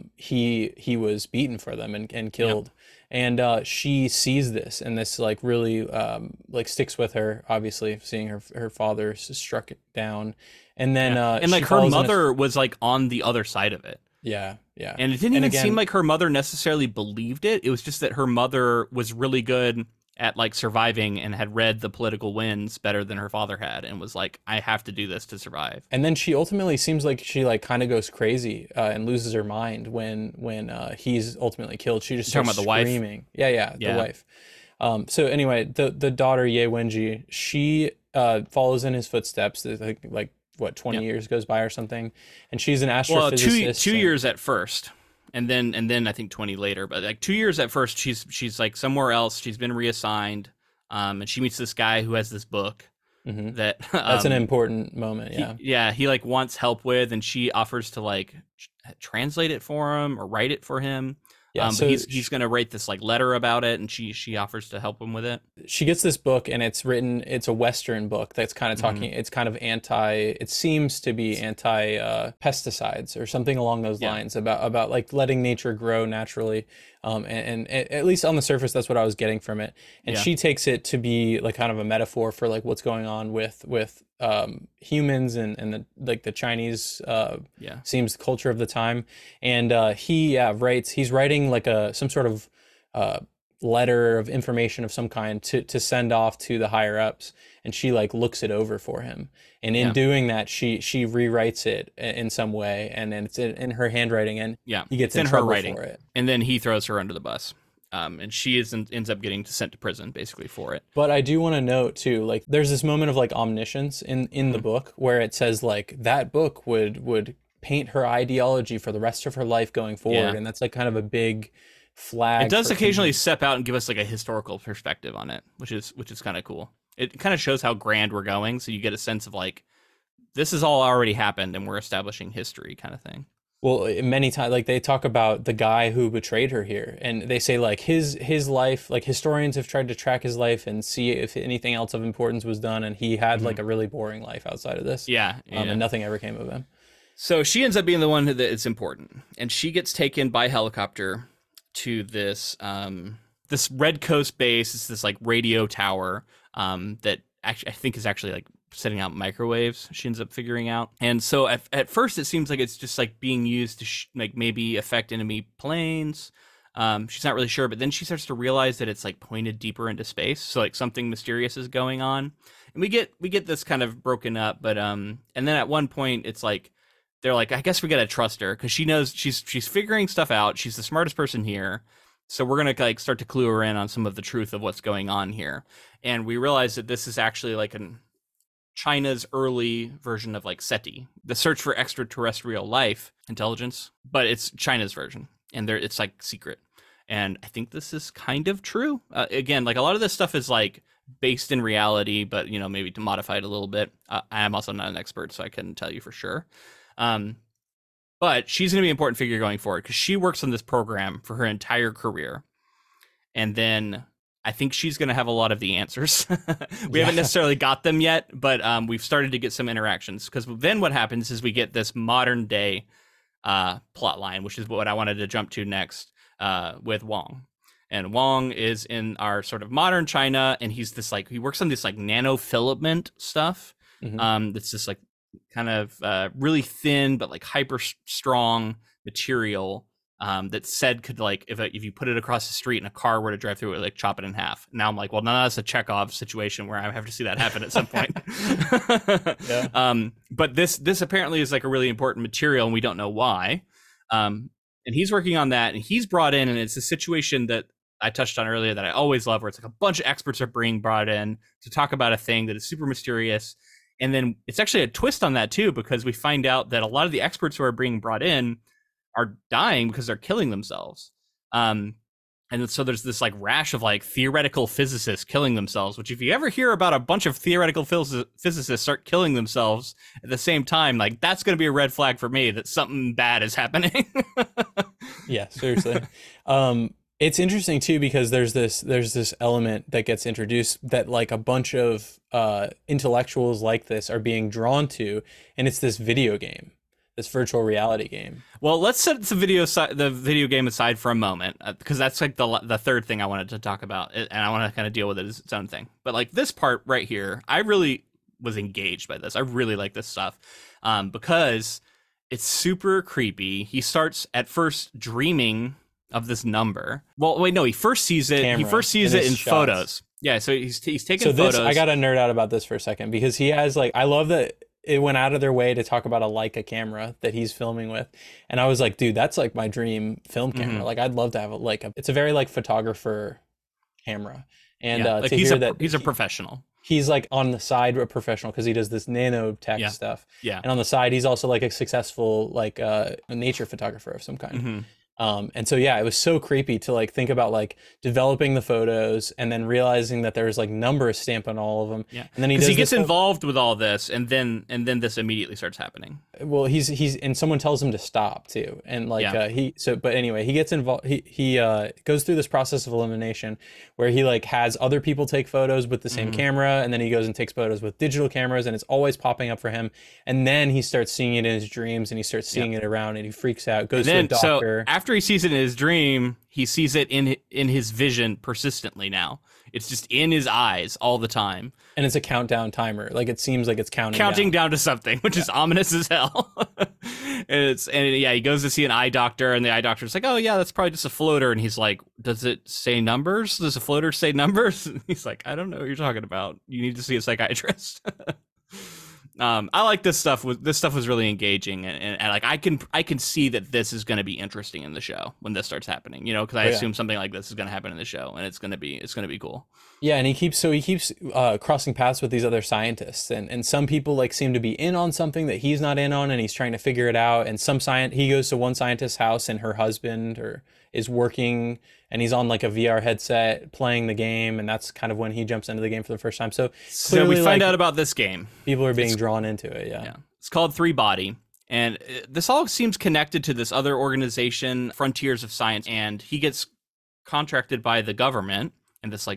he was beaten for them and killed. And she sees this, and this like really like sticks with her. Obviously, seeing her father struck down, and then and like her mother was like on the other side of it. Yeah. And it didn't even seem like her mother necessarily believed it. It was just that her mother was really good at like surviving and had read the political winds better than her father had, and was like, I have to do this to survive. And then she ultimately seems like she like kind of goes crazy and loses her mind when he's ultimately killed. She just starts screaming. The wife. So anyway, the daughter Ye Wenji, she follows in his footsteps. Like what, 20 years goes by or something, and she's an astrophysicist. Well, two years at first. And then I think 20 later, but like 2 years at first, she's like somewhere else. She's been reassigned, and she meets this guy who has this book that's an important moment. He like wants help with, and she offers to like translate it for him or write it for him. So but he's going to write this like letter about it, and she offers to help him with it. She gets this book, and it's a Western book that's kind of talking, it's kind of it seems to be anti pesticides or something along those lines, about like letting nature grow naturally. And at least on the surface, that's what I was getting from it. And Yeah. she takes it to be like kind of a metaphor for like what's going on with humans and the Chinese Yeah. seems culture of the time. And he's writing like some sort of letter of information of some kind to send off to the higher ups, and she like looks it over for him, and in Yeah. doing that she rewrites it in some way, and then it's in her handwriting, and Yeah. he gets It's in her trouble writing. for it. And then he throws her under the bus. And she ends up getting sent to prison basically for it. But I do want to note too, like there's this moment of like omniscience in the book where it says like that book would paint her ideology for the rest of her life going forward, Yeah. and that's like kind of a big flag. It does for occasionally step out and give us like a historical perspective on it, which is kind of cool. It kind of shows how grand we're going, so you get a sense of like this has all already happened and we're establishing history kind of thing. Well, many times, like they talk about the guy who betrayed her here, and they say like his life, like historians have tried to track his life and see if anything else of importance was done, and he had like a really boring life outside of this. Yeah. And nothing ever came of him. So she ends up being the one that is important, and she gets taken by helicopter to this this Red Coast base. It's this like radio tower that actually I think is actually like setting out microwaves. She ends up figuring out, and so at first it seems like it's just like being used to like maybe affect enemy planes. She's not really sure, but then she starts to realize that it's like pointed deeper into space, so like something mysterious is going on, and we get this kind of broken up, but and then at one point it's like they're like, I guess we gotta trust her because she knows she's figuring stuff out. She's the smartest person here, so we're gonna like start to clue her in on some of the truth of what's going on here. And we realize that this is actually like China's early version of like SETI, the search for extraterrestrial life intelligence, but it's China's version, and it's like secret. And I think this is kind of true. Again, like a lot of this stuff is like based in reality, but you know maybe to modify it a little bit. I am also not an expert, so I couldn't tell you for sure. But she's going to be an important figure going forward because she works on this program for her entire career. And then I think she's going to have a lot of the answers. We haven't necessarily got them yet, but we've started to get some interactions because then what happens is we get this modern day plot line, which is what I wanted to jump to next with Wong. And Wong is in our sort of modern China, and he's this like, he works on this like nanofilament stuff. That's just like kind of really thin but like hyper strong material that said could like if you put it across the street and a car were to drive through it, like chop it in half. Now I'm like, well, now that's a Chekhov situation where I have to see that happen at some point. But this apparently is like a really important material, and we don't know why. And he's working on that, and he's brought in, and it's a situation that I touched on earlier that I always love, where it's like a bunch of experts are being brought in to talk about a thing that is super mysterious. And then it's actually a twist on that too, because we find out that a lot of the experts who are being brought in are dying because they're killing themselves. And so there's this like rash of like theoretical physicists killing themselves, which if you ever hear about a bunch of theoretical physicists start killing themselves at the same time, like that's going to be a red flag for me that something bad is happening. Yeah, seriously. It's interesting too because there's this element that gets introduced that like a bunch of intellectuals like this are being drawn to, and it's this video game, this virtual reality game. Well, let's set the video game aside for a moment because that's like the third thing I wanted to talk about, and I want to kind of deal with it as its own thing. But like this part right here, I really was engaged by this. I really like this stuff because it's super creepy. He starts at first dreaming of this number. Well, wait, no, he first sees it. He first sees it in photos. Yeah, so he's taking photos. I got to nerd out about this for a second because he has like, I love that it went out of their way to talk about a Leica camera that he's filming with. And I was like, dude, that's like my dream film camera. Like I'd love to have it's a very like photographer camera. And like to he's hear that he's a professional. He's like on the side a professional because he does this nanotech stuff. Yeah. And on the side, he's also like a successful like a nature photographer of some kind. And so, yeah, it was so creepy to like think about like developing the photos and then realizing that there's like numbers stamped on all of them. Yeah. And then he gets involved with all this, and then this immediately starts happening. Well, he's and someone tells him to stop too. And like but anyway, he gets involved. He goes through this process of elimination where he like has other people take photos with the same camera, and then he goes and takes photos with digital cameras, and it's always popping up for him. And then he starts seeing it in his dreams, and he starts seeing it around, and he freaks out, goes to a doctor. So after after he sees it in his dream, he sees it in his vision persistently now. It's just in his eyes all the time. And it's a countdown timer. Like it seems like it's counting down to something, which is ominous as hell. and he goes to see an eye doctor, and the eye doctor's like, "Oh yeah, that's probably just a floater." And he's like, "Does it say numbers? Does a floater say numbers?" And he's like, "I don't know what you're talking about. You need to see a psychiatrist." I like this stuff. This stuff was really engaging, and like I can see that this is going to be interesting in the show when this starts happening. You know, because I assume something like this is going to happen in the show, and it's going to be cool. Yeah, and he keeps crossing paths with these other scientists, and some people like seem to be in on something that he's not in on, and he's trying to figure it out. And he goes to one scientist's house, and her husband is working, and he's on like a VR headset playing the game, and that's kind of when he jumps into the game for the first time. So clearly, we find out about this game. People are being drawn into it. Yeah. It's called Three Body. And this all seems connected to this other organization, Frontiers of Science, and he gets contracted by the government, and this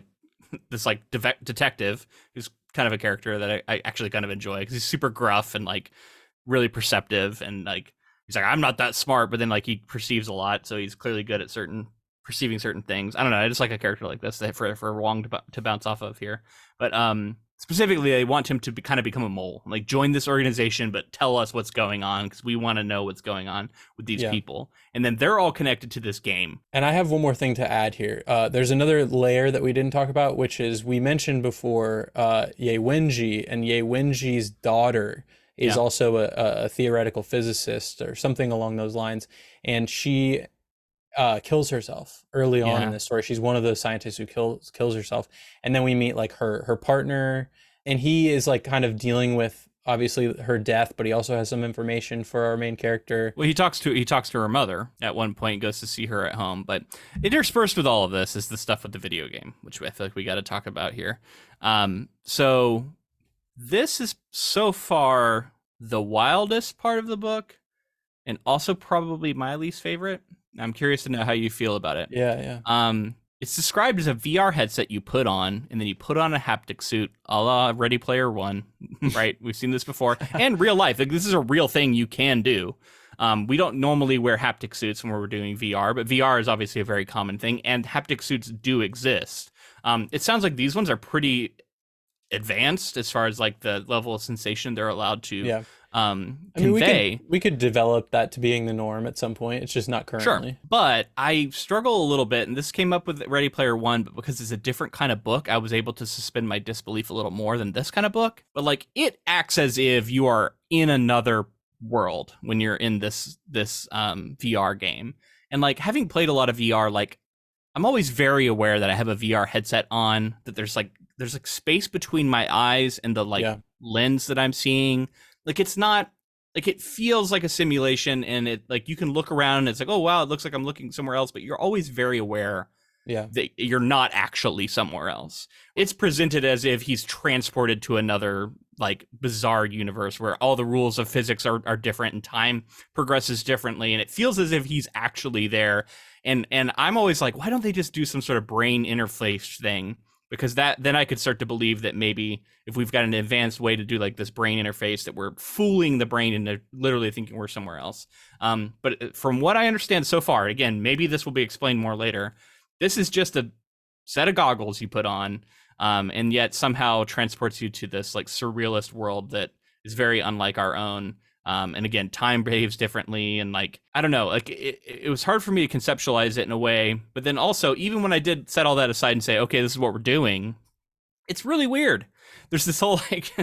detective who's kind of a character that I actually kind of enjoy because he's super gruff and like really perceptive, and like he's like, I'm not that smart, but then like he perceives a lot, so he's clearly good at perceiving certain things. I don't know, I just like a character like this that for Wong to bounce off of here. But specifically, they want him to kind of become a mole, like join this organization, but tell us what's going on because we want to know what's going on with these people. And then they're all connected to this game. And I have one more thing to add here. There's another layer that we didn't talk about, which is we mentioned before Ye Wenji, and Ye Wenji's daughter is also a theoretical physicist or something along those lines. And she kills herself early on in this story. She's one of those scientists who kills herself. And then we meet like her partner, and he is like kind of dealing with obviously her death, but he also has some information for our main character. Well, he talks to her mother at one point, goes to see her at home, but interspersed with all of this is the stuff with the video game, which I feel like we got to talk about here. So this is so far the wildest part of the book, and also probably my least favorite. I'm curious to know how you feel about it. Yeah. It's described as a VR headset you put on, and then you put on a haptic suit, a la Ready Player One, right? We've seen this before, and real life. Like, this is a real thing you can do. We don't normally wear haptic suits when we're doing VR, but VR is obviously a very common thing, and haptic suits do exist. It sounds like these ones are pretty advanced as far as like the level of sensation they're allowed to convey. We could develop that to being the norm at some point. It's just not currently. Sure. But I struggle a little bit, and this came up with Ready Player One, but because it's a different kind of book, I was able to suspend my disbelief a little more than this kind of book. But like, it acts as if you are in another world when you're in this VR game. And like, having played a lot of VR, like, I'm always very aware that I have a VR headset on, that there's space between my eyes and the lens that I'm seeing. Like, it's not like, it feels like a simulation, and it like, you can look around and it's like, oh wow, it looks like I'm looking somewhere else, but you're always very aware that you're not actually somewhere else. It's presented as if he's transported to another like bizarre universe where all the rules of physics are different and time progresses differently, and it feels as if he's actually there. And I'm always like, why don't they just do some sort of brain interface thing? Because then I could start to believe that maybe if we've got an advanced way to do like this brain interface, that we're fooling the brain into literally thinking we're somewhere else. But from what I understand so far, again, maybe this will be explained more later, this is just a set of goggles you put on, and yet somehow transports you to this like surrealist world that is very unlike our own. And again, time behaves differently, and like, I don't know, like it was hard for me to conceptualize it in a way. But then also, even when I did set all that aside and say, okay, this is what we're doing, it's really weird. There's this whole like,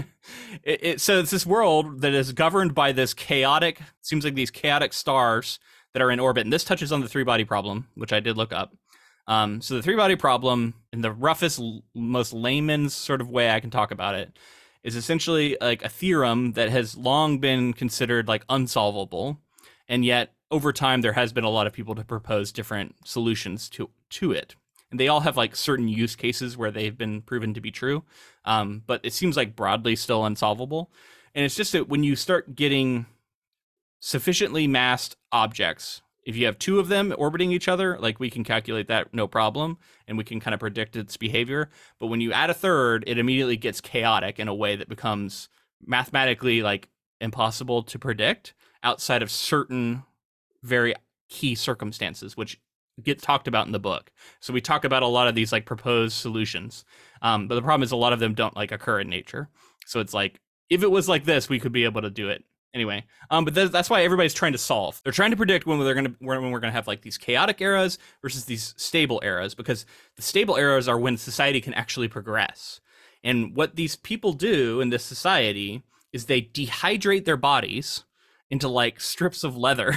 so it's this world that is governed by this chaotic, seems like these chaotic stars that are in orbit, and this touches on the three-body problem, which I did look up. So the three-body problem, in the roughest, most layman's sort of way I can talk about it, is essentially like a theorem that has long been considered like unsolvable, and yet over time there has been a lot of people to propose different solutions to it, and they all have like certain use cases where they've been proven to be true, but it seems like broadly still unsolvable. And it's just that when you start getting sufficiently massed objects, if you have two of them orbiting each other, like, we can calculate that no problem, and we can kind of predict its behavior. But when you add a third, it immediately gets chaotic in a way that becomes mathematically like impossible to predict outside of certain very key circumstances, which get talked about in the book. So we talk about a lot of these like proposed solutions, but the problem is a lot of them don't like occur in nature. So it's like if it was like this, we could be able to do it anyway. But that's why everybody's trying to solve. They're trying to predict when we're gonna have like these chaotic eras versus these stable eras, because the stable eras are when society can actually progress. And what these people do in this society is they dehydrate their bodies into like strips of leather,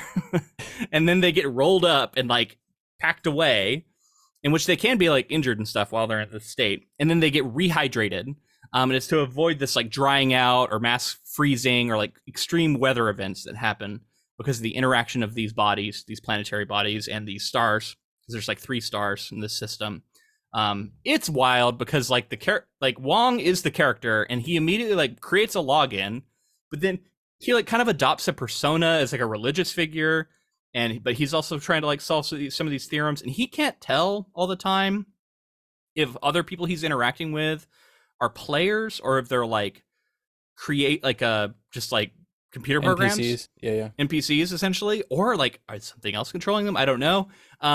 and then they get rolled up and like packed away, in which they can be like injured and stuff while they're in this state, and then they get rehydrated. And it's to avoid this like drying out or mass freezing or like extreme weather events that happen because of the interaction of these bodies, these planetary bodies, and these stars. Because there's like 3 stars in this system. It's wild because like like Wong is the character, and he immediately like creates a login, but then he like kind of adopts a persona as like a religious figure, but he's also trying to like solve some of these theorems, and he can't tell all the time if other people he's interacting with are players or if they're like create like just like computer programs, NPCs. Yeah. NPCs essentially, or like is something else controlling them? I don't know.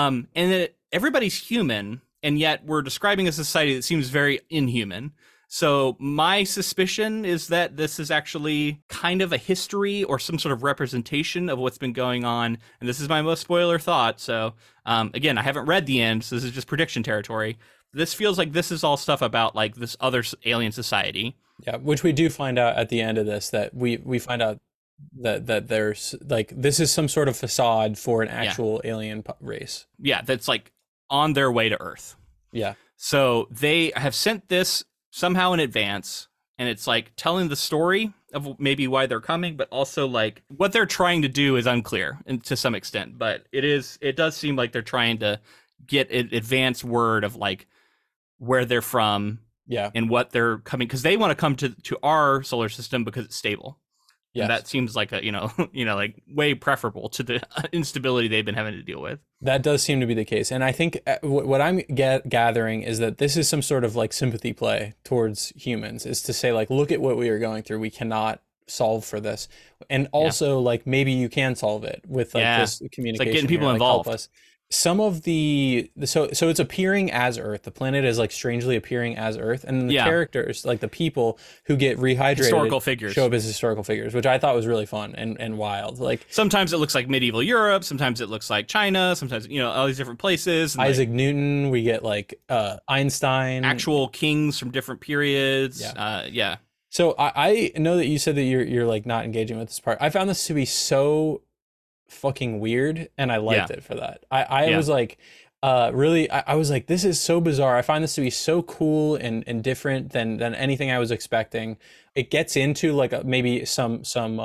And everybody's human, and yet we're describing a society that seems very inhuman. So my suspicion is that this is actually kind of a history or some sort of representation of what's been going on. And this is my most spoiler thought. So again, I haven't read the end, so this is just prediction territory. This feels like this is all stuff about like this other alien society. Yeah, which we do find out at the end of this, that we find out that there's like this is some sort of facade for an actual alien race. Yeah, that's like on their way to Earth. Yeah. So they have sent this somehow in advance, and it's like telling the story of maybe why they're coming, but also like what they're trying to do is unclear and to some extent, but it does seem like they're trying to get an advanced word of like where they're from, and what they're coming, because they want to come to our solar system because it's stable. Yes. And that seems like a like way preferable to the instability they've been having to deal with. That does seem to be the case, and I think what I'm gathering is that this is some sort of like sympathy play towards humans, is to say like, look at what we are going through, we cannot solve for this, and also like maybe you can solve it with like this communication. It's like getting people involved. Some of so it's appearing as Earth. The planet is like strangely appearing as Earth, and the characters, like the people who get rehydrated, historical figures, show up as historical figures, which I thought was really fun and wild. Like sometimes it looks like medieval Europe, sometimes it looks like China, sometimes all these different places. And Isaac Newton, we get like Einstein, actual kings from different periods. So I know that you said that you're like not engaging with this part. I found this to be so fucking weird, and I liked it for that. I was like really I was like, this is so bizarre. I find this to be so cool and different than anything I was expecting. It gets into like maybe some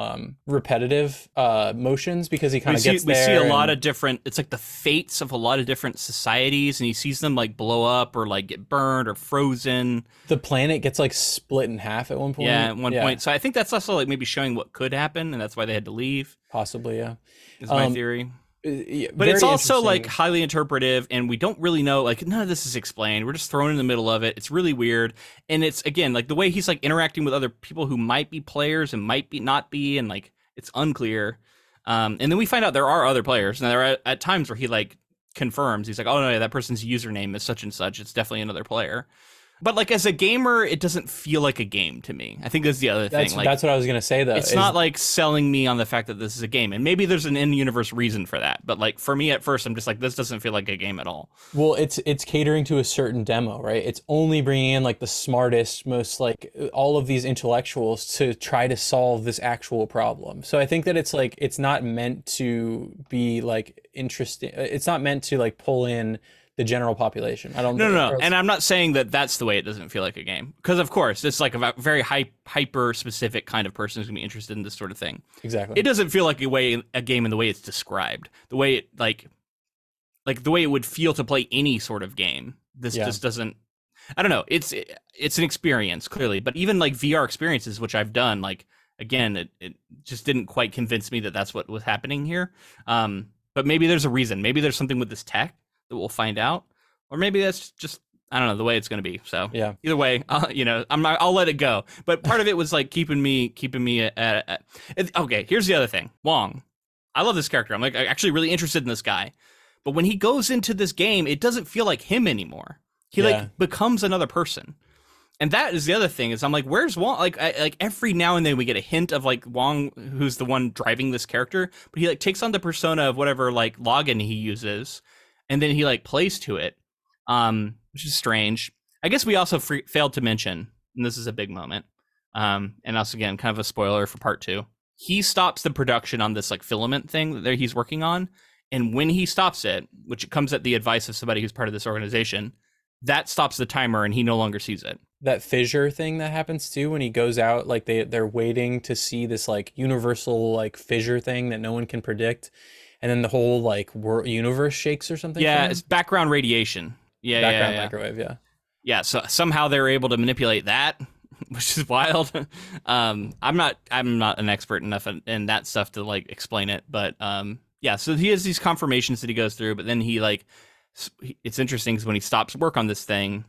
repetitive motions, because he kind of gets there. We see a lot of different, it's like the fates of a lot of different societies, and he sees them like blow up or like get burned or frozen. The planet gets like split in half at one point. Yeah, at one point. So I think that's also like maybe showing what could happen, and that's why they had to leave. Possibly, yeah. Is my theory. But it's also like highly interpretive, and we don't really know, like none of this is explained. We're just thrown in the middle of it. It's really weird. And it's, again, like the way he's like interacting with other people who might be players and might be not be, and like it's unclear. And then we find out there are other players, and there are at times where he like confirms, he's like, oh no, yeah, that person's username is such and such, it's definitely another player. But like as a gamer, it doesn't feel like a game to me. I think that's the other thing. Like, that's what I was gonna say, though. It's not like selling me on the fact that this is a game, and maybe there's an in-universe reason for that. But like for me, at first, I'm just like, this doesn't feel like a game at all. Well, it's catering to a certain demo, right? It's only bringing in like the smartest, most like all of these intellectuals to try to solve this actual problem. So I think that it's like it's not meant to be like interesting. It's not meant to like pull in the general population. I don't. No. And I'm not saying that that's the way it doesn't feel like a game, because of course it's like a very hyper specific kind of person who's gonna be interested in this sort of thing. Exactly. It doesn't feel like a game in the way it's described, the way it like the way it would feel to play any sort of game. This just doesn't. I don't know. It's an experience clearly, but even like VR experiences, which I've done, like again, it just didn't quite convince me that that's what was happening here. But maybe there's a reason. Maybe there's something with this tech that we'll find out, or maybe that's just, I don't know, the way it's going to be. So yeah, either way, I'll let it go. But part of it was like keeping me at okay. Here's the other thing. Wong, I love this character. I'm like actually really interested in this guy. But when he goes into this game, it doesn't feel like him anymore. He Yeah. like becomes another person. And that is the other thing is I'm like, where's Wong? Like, like every now and then we get a hint of like Wong, who's the one driving this character, but he like takes on the persona of whatever like login he uses, and then he like plays to it, which is strange. I guess we also failed to mention, and this is a big moment, and also again kind of a spoiler for part 2. He stops the production on this like filament thing that he's working on, and when he stops it, which it comes at the advice of somebody who's part of this organization, that stops the timer, and he no longer sees it. That fissure thing that happens too when he goes out, like they're waiting to see this like universal like fissure thing that no one can predict, and then the whole like world universe shakes or something. Yeah, it's background radiation. Yeah, background yeah. microwave. Yeah. Yeah, so somehow they're able to manipulate that, which is wild. I'm not an expert enough in that stuff to like explain it, but yeah. So he has these confirmations that he goes through, but then he like, it's interesting because when he stops work on this thing,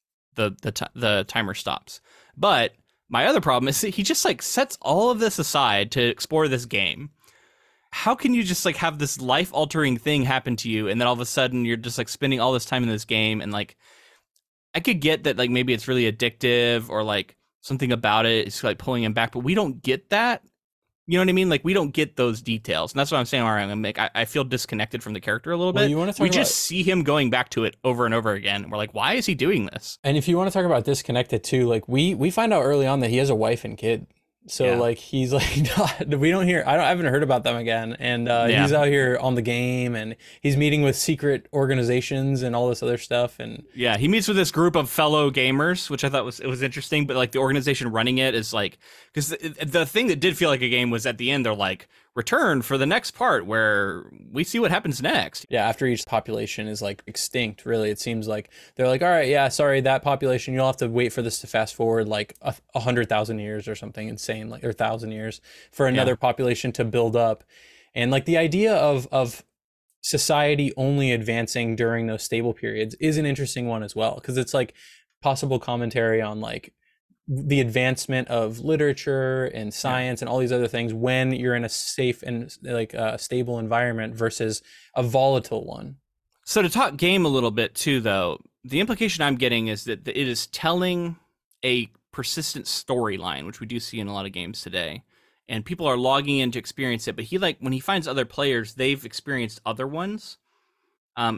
the timer stops. But my other problem is that he just like sets all of this aside to explore this game. How can you just like have this life altering thing happen to you, and then all of a sudden you're just like spending all this time in this game, and like I could get that like maybe it's really addictive or like something about it is like pulling him back, but we don't get that. You know what I mean? Like we don't get those details, and that's what I'm saying. All right, I feel disconnected from the character a little bit. You want to talk we about... just see him going back to it over and over again. We're like, why is he doing this? And if you want to talk about disconnected too, like we find out early on that he has a wife and kid. So Yeah. like he's like we don't hear, I haven't heard about them again, and he's out here on the game, and he's meeting with secret organizations and all this other stuff, and Yeah, he meets with this group of fellow gamers, which I thought was interesting. But like the organization running it is like, because the thing that did feel like a game was at the end they're like, return for the next part where we see what happens next. yeah, after each population is like extinct, really, it seems like they're like, all right, yeah, sorry, that population, you'll have to wait for this to fast forward like 100,000 years or something insane, like, or 1,000 years for another population to build up. And like the idea of society only advancing during those stable periods is an interesting one as well, because it's like possible commentary on like the advancement of literature and science and all these other things when you're in a safe and like stable environment versus a volatile one. So to talk game a little bit too, though, the implication I'm getting is that it is telling a persistent storyline, which we do see in a lot of games today, and people are logging in to experience it. But he like when he finds other players, they've experienced other ones. I'm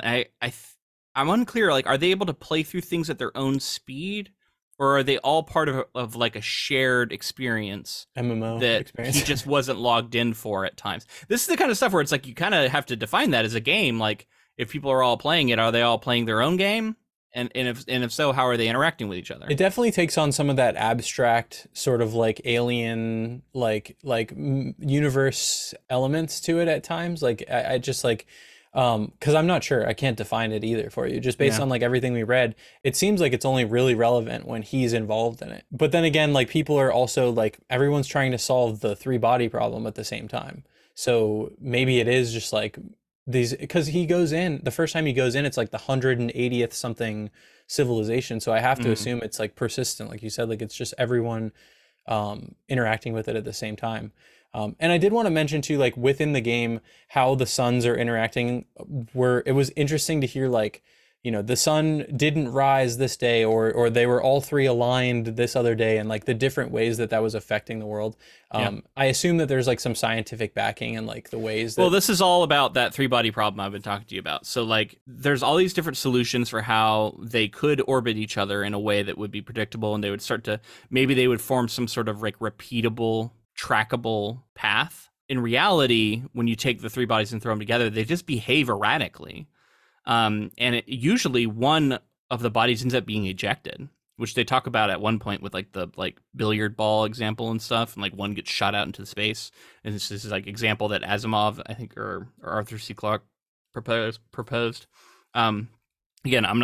unclear. Like, are they able to play through things at their own speed? Or are they all part of like a shared experience MMO that experience. he just wasn't logged in for at times? This is the kind of stuff where it's like you kind of have to define that as a game. Like if people are all playing it, are they all playing their own game? And if so, how are they interacting with each other? It definitely takes on some of that abstract sort of like alien like universe elements to it at times. Like I just like because I'm not sure, I can't define it either for you, just based on like everything we read. It seems like it's only really relevant when he's involved in it, but then again, like people are also like, everyone's trying to solve the 3-body problem at the same time, so maybe it is just like these, because he goes in, the first time he goes in, it's like the 180th something civilization, so I have to assume it's like persistent, like you said, like it's just everyone interacting with it at the same time. And I did want to mention too, like within the game, how the suns are interacting. Where it was interesting to hear, like, you know, the sun didn't rise this day, or they were all three aligned this other day, and like the different ways that was affecting the world. I assume that there's like some scientific backing and like the ways that. Well, this is all about that 3-body problem I've been talking to you about. So like, there's all these different solutions for how they could orbit each other in a way that would be predictable, and they would start to, maybe they would form some sort of like repeatable, trackable path. In reality, when you take the 3 bodies and throw them together, they just behave erratically. And usually one of the bodies ends up being ejected, which they talk about at one point with like the like billiard ball example and stuff, and like one gets shot out into space. And this is like example that Asimov, I think, or Arthur C. Clarke proposed. Again, I'm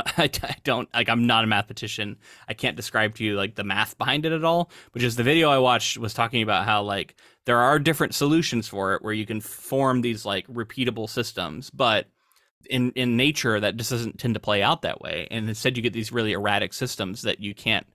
not a mathematician. I can't describe to you like the math behind it at all, but just the video I watched was talking about how like there are different solutions for it where you can form these like repeatable systems, but in nature that just doesn't tend to play out that way. And instead you get these really erratic systems that you can't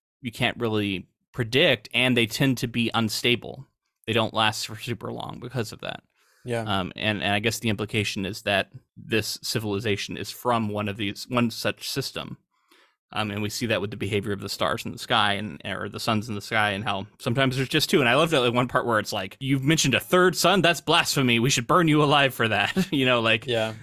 really predict, and they tend to be unstable. They don't last for super long because of that. Yeah. And I guess the implication is that this civilization is from one such system. And we see that with the behavior of the stars in the sky or the suns in the sky, and how sometimes there's just two. And I love that like, one part where it's like, you've mentioned a third sun. That's blasphemy. We should burn you alive for that. Like, Yeah.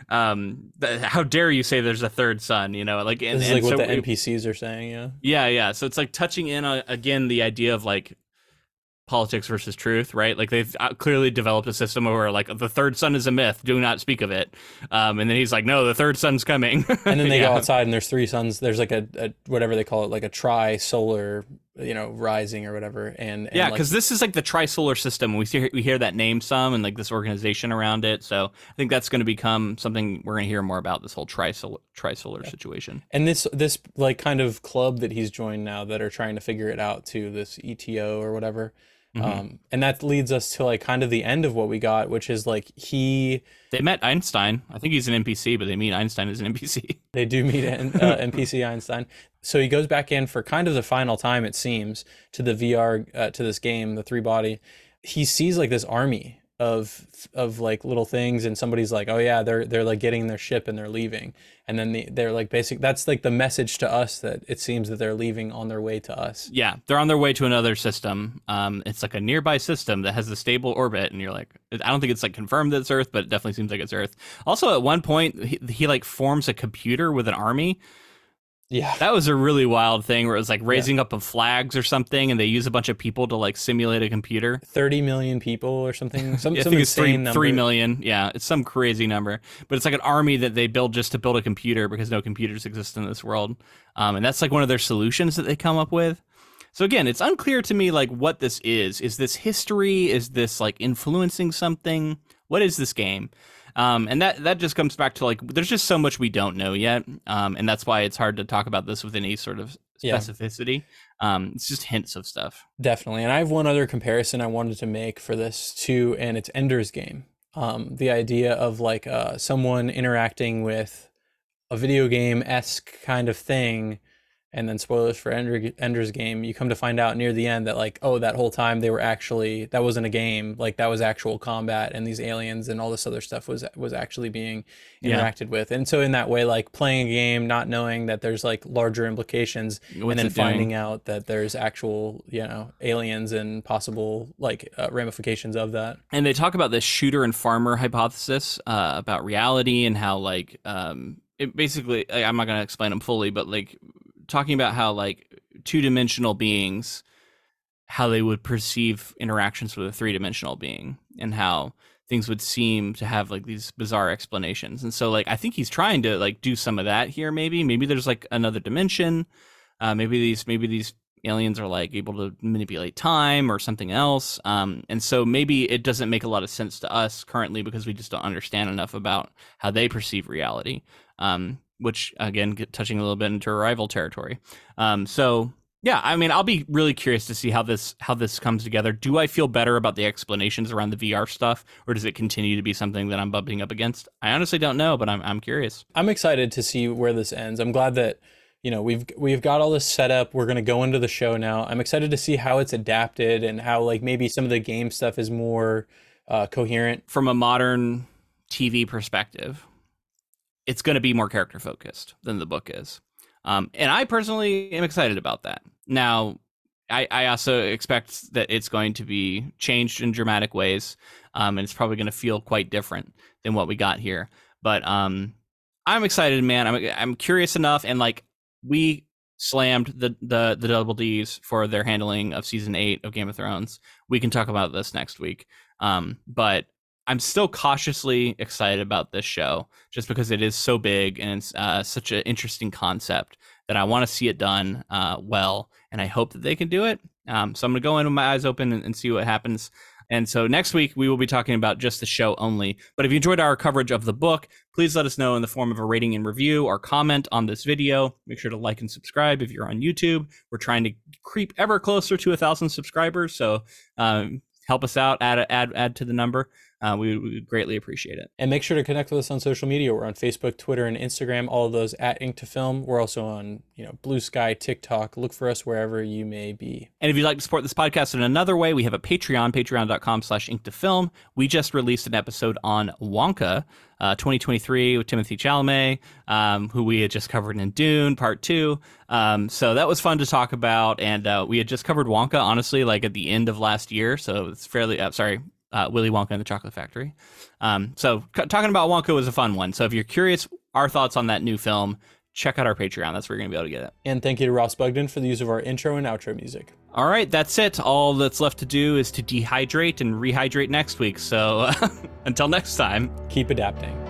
how dare you say there's a third sun? Like, This is like what the NPCs are saying. Yeah. Yeah. So it's like touching in on, again, the idea of like politics versus truth, right? Like they've clearly developed a system where like the third sun is a myth, do not speak of it. And then he's like, no, the third sun's coming. And then they go outside and there's three suns. There's like a whatever they call it, like a tri-solar, rising or whatever. And yeah, like, because this is like the tri-solar system. We hear that name some, and like this organization around it. So I think that's going to become something we're going to hear more about, this whole tri-solar situation. And this like kind of club that he's joined now that are trying to figure it out too, this ETO or whatever. And that leads us to like kind of the end of what we got, which is like they met Einstein. I think he's an NPC, but they meet Einstein as an NPC. They do meet NPC Einstein. So he goes back in for kind of the final time, it seems, to the VR, to this game, the Three Body. He sees like this army of like little things, and somebody's like, oh yeah, they're like getting their ship and they're leaving. And then they're like that's like the message to us, that it seems that they're leaving on their way to us. Yeah, they're on their way to another system. It's like a nearby system that has a stable orbit, and you're like, I don't think it's like confirmed that it's Earth, but it definitely seems like it's Earth. Also, at one point, he like forms a computer with an army. Yeah, that was a really wild thing where it was like raising up of flags or something, and they use a bunch of people to like simulate a computer. 30 million people or something. Some I think it's insane number. 3 million. Yeah, it's some crazy number. But it's like an army that they build just to build a computer because no computers exist in this world. And that's like one of their solutions that they come up with. So again, it's unclear to me like what this is. Is this history? Is this like influencing something? What is this game? And that just comes back to like, there's just so much we don't know yet. And that's why it's hard to talk about this with any sort of specificity. It's just hints of stuff. Definitely. And I have one other comparison I wanted to make for this too, and it's Ender's Game. The idea of like someone interacting with a video game-esque kind of thing. And then spoilers for Ender's Game, you come to find out near the end that like, oh, that whole time that wasn't a game, like that was actual combat, and these aliens and all this other stuff was actually being interacted with. And so in that way, like playing a game, not knowing that there's like larger implications, and then finding out that there's actual, aliens and possible like ramifications of that. And they talk about this shooter and farmer hypothesis about reality, and how like it basically, I'm not going to explain them fully, but like talking about how like two-dimensional beings, how they would perceive interactions with a three-dimensional being, and how things would seem to have like these bizarre explanations. And so like I think he's trying to like do some of that here. Maybe there's like another dimension. Maybe these aliens are like able to manipulate time or something else. And so maybe it doesn't make a lot of sense to us currently because we just don't understand enough about how they perceive reality. Which again, touching a little bit into Arrival territory. So yeah, I mean, I'll be really curious to see how this comes together. Do I feel better about the explanations around the VR stuff, or does it continue to be something that I'm bumping up against? I honestly don't know, but I'm curious. I'm excited to see where this ends. I'm glad that we've got all this set up. We're gonna go into the show now. I'm excited to see how it's adapted and how like maybe some of the game stuff is more coherent from a modern TV perspective. It's going to be more character focused than the book is. And I personally am excited about that. Now, I also expect that it's going to be changed in dramatic ways. And it's probably going to feel quite different than what we got here. But I'm excited, man. I'm curious enough. And like we slammed the Double D's for their handling of season 8 of Game of Thrones. We can talk about this next week. But I'm still cautiously excited about this show just because it is so big and it's such an interesting concept that I want to see it done well, and I hope that they can do it. So I'm going to go in with my eyes open and see what happens. And so next week, we will be talking about just the show only. But if you enjoyed our coverage of the book, please let us know in the form of a rating and review or comment on this video. Make sure to like and subscribe if you're on YouTube. We're trying to creep ever closer to 1,000 subscribers, so help us out, add to the number. we would greatly appreciate it. And make sure to connect with us on social media. We're on Facebook, Twitter, and Instagram, all of those at Ink to Film. We're also on, Blue Sky, TikTok. Look for us wherever you may be. And if you'd like to support this podcast in another way, we have a Patreon, patreon.com/inktofilm. We just released an episode on Wonka, 2023 with Timothée Chalamet, who we had just covered in Dune Part 2. So that was fun to talk about. And we had just covered Wonka, honestly, like at the end of last year. So it's fairly, Willy Wonka and the Chocolate Factory. So talking about Wonka was a fun one. So if you're curious, our thoughts on that new film, check out our Patreon. That's where you're going to be able to get it. And thank you to Ross Bugden for the use of our intro and outro music. All right, that's it. All that's left to do is to dehydrate and rehydrate next week. So until next time, keep adapting.